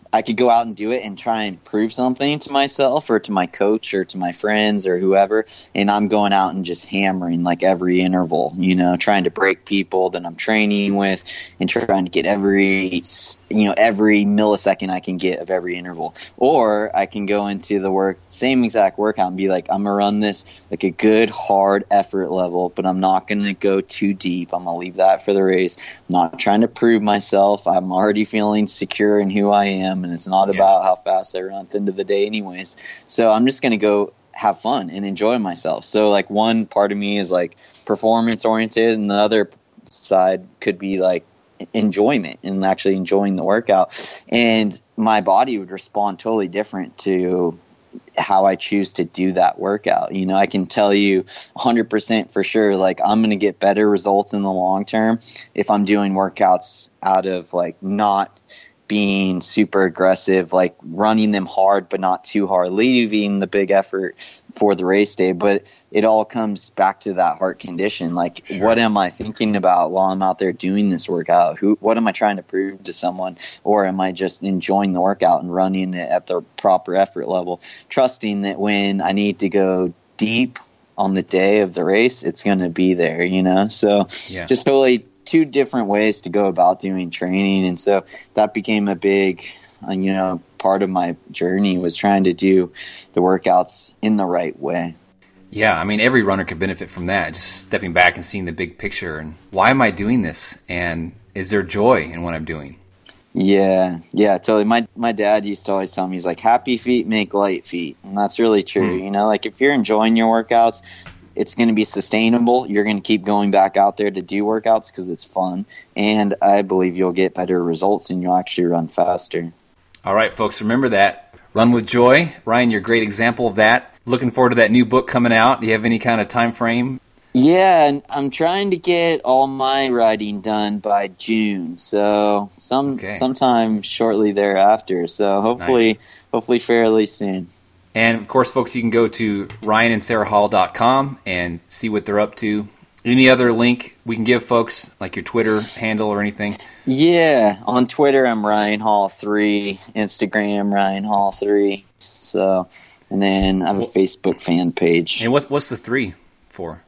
I could go out and do it and try and prove something to myself or to my coach or to my friends or whoever, and I'm going out and just hammering like every interval, you know, trying to break people that I'm training with and trying to get every, you know, every millisecond I can get of every interval. Or I can go into the work, same exact workout, and be like, I'm going to run this like a good hard effort level, but I'm not going to go too deep. I'm going to leave that for the race. I'm not trying to prove myself. I'm already feeling secure in who I am, and it's not yeah. about how fast I run at the end of the day anyways. So I'm just going to go have fun and enjoy myself. So like one part of me is like performance oriented, and the other side could be like enjoyment and actually enjoying the workout. And my body would respond totally different to how I choose to do that workout. You know, I can tell you one hundred percent for sure, like I'm going to get better results in the long term if I'm doing workouts out of like not being super aggressive, like running them hard but not too hard, leaving the big effort for the race day. But it all comes back to that heart condition. Like, sure. What am I thinking about while I'm out there doing this workout? Who, what am I trying to prove to someone? Or am I just enjoying the workout and running it at the proper effort level, trusting that when I need to go deep on the day of the race, it's going to be there, you know? So yeah. just totally two different ways to go about doing training. And so that became a big, uh, you know, part of my journey, was trying to do the workouts in the right way. Yeah, I mean, every runner could benefit from that, just stepping back and seeing the big picture. And why am I doing this? And is there joy in what I'm doing? Yeah, yeah, totally. My my dad used to always tell me, he's like, happy feet make light feet. And that's really true. Mm. You know, like if you're enjoying your workouts, it's going to be sustainable. You're going to keep going back out there to do workouts because it's fun. And I believe you'll get better results and you'll actually run faster. All right, folks, remember that. Run with joy. Ryan, you're a great example of that. Looking forward to that new book coming out. Do you have any kind of time frame? Yeah, I'm trying to get all my writing done by June. So some okay. sometime shortly thereafter. So hopefully, nice. hopefully fairly soon. And, of course, folks, you can go to ryan and sarah hall dot com and see what they're up to. Any other link we can give folks, like your Twitter handle or anything? Yeah, on Twitter, I'm Ryan Hall three, Instagram, Ryan Hall three. So, and then I have a Facebook fan page. And what, what's the three for?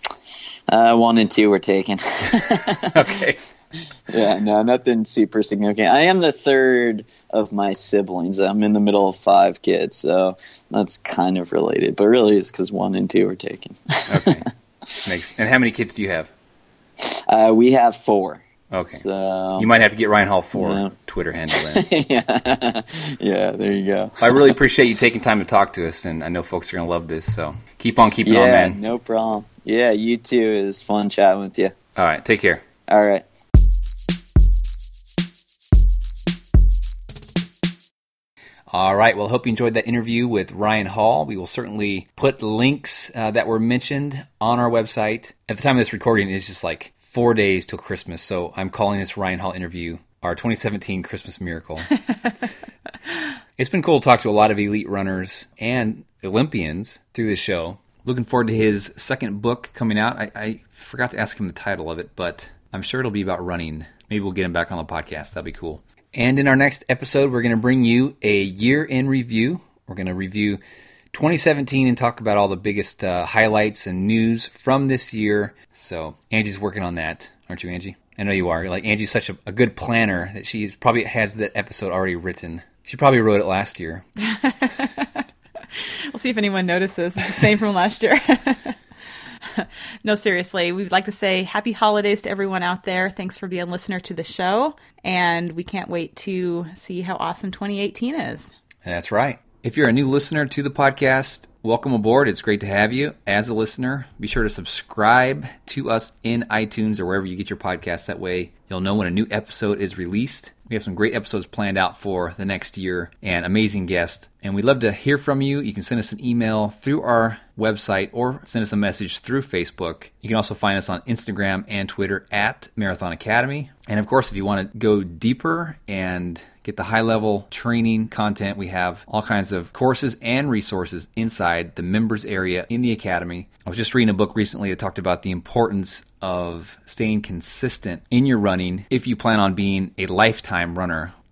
Uh, one and two were taken. Okay. Yeah, no, nothing super significant. I am the third of my siblings. I'm in the middle of five kids, so that's kind of related. But really, it's because one and two were taken. Okay. Makes. And how many kids do you have? Uh, we have four. Okay. So you might have to get Ryan Hall four yeah. Twitter handle in. yeah. yeah, there you go. I really appreciate you taking time to talk to us, and I know folks are going to love this. So keep on keeping yeah, on, man. Yeah, no problem. Yeah, you too. It was fun chatting with you. All right, take care. All right. All right. Well, I hope you enjoyed that interview with Ryan Hall. We will certainly put links uh, that were mentioned on our website. At the time of this recording, it's just like four days till Christmas, so I'm calling this Ryan Hall interview our twenty seventeen Christmas miracle. It's been cool to talk to a lot of elite runners and Olympians through this show. Looking forward to his second book coming out. I, I forgot to ask him the title of it, but I'm sure it'll be about running. Maybe we'll get him back on the podcast. That'd be cool. And in our next episode, we're going to bring you a year in review. We're going to review twenty seventeen and talk about all the biggest uh, highlights and news from this year. So Angie's working on that, aren't you, Angie? I know you are. Like, Angie's such a, a good planner that she probably has that episode already written. She probably wrote it last year. We'll see if anyone notices. It's the same from last year. No, seriously, we'd like to say happy holidays to everyone out there. Thanks for being a listener to the show. And we can't wait to see how awesome twenty eighteen is. That's right. If you're a new listener to the podcast, welcome aboard. It's great to have you as a listener. Be sure to subscribe to us in iTunes or wherever you get your podcasts. That way you'll know when a new episode is released. We have some great episodes planned out for the next year and amazing guests. And we'd love to hear from you. You can send us an email through our website or send us a message through Facebook. You can also find us on Instagram and Twitter at Marathon Academy. And of course, if you want to go deeper and get the high-level training content, we have all kinds of courses and resources inside the members area in the Academy. I was just reading a book recently that talked about the importance of staying consistent in your running if you plan on being a lifetime runner.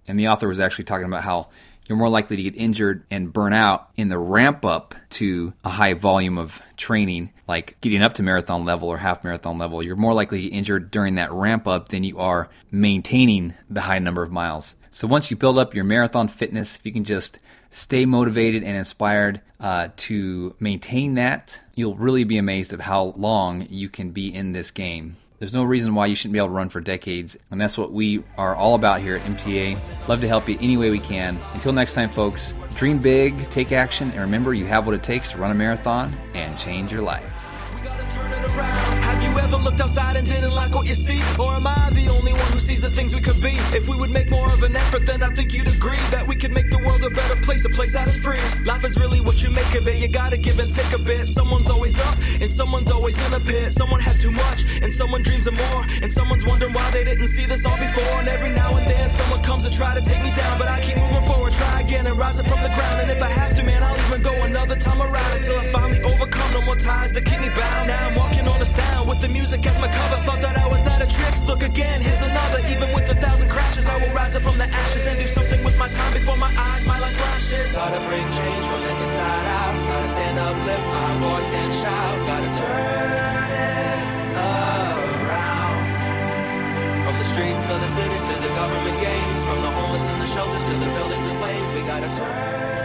And the author was actually talking about how you're more likely to get injured and burn out in the ramp up to a high volume of training, like getting up to marathon level or half marathon level. You're more likely to get injured during that ramp up than you are maintaining the high number of miles. So once you build up your marathon fitness, if you can just stay motivated and inspired uh, to maintain that, you'll really be amazed at how long you can be in this game. There's no reason why you shouldn't be able to run for decades, and that's what we are all about here at M T A. Love to help you any way we can. Until next time, folks, dream big, take action, and remember you have what it takes to run a marathon and change your life. Have you ever looked outside and didn't like what you see? Or am I the only one who sees the things we could be? If we would make more of an effort, then I think you'd agree that we could make the world a better place, a place that is free. Life is really what you make of it. You gotta give and take a bit. Someone's always up and someone's always in a pit. Someone has too much and someone dreams of more. And someone's wondering why they didn't see this all before. And every now and then someone comes to try to take me down, but I keep moving forward, try again and rise up from the ground. And if I have to, man, I'll even go another time around until I finally overcome. No more ties that keep me bound. Now I'm walking on the sound with the music as my cover. Thought that I was out of tricks. Look again, here's another. Even with a thousand crashes, I will rise up from the ashes and do something with my time before my eyes, my life flashes. Gotta bring change from the inside out. Gotta stand up, lift my voice and shout. Gotta turn it around. From the streets of the cities to the government games, from the homeless and the shelters to the buildings in flames, we gotta turn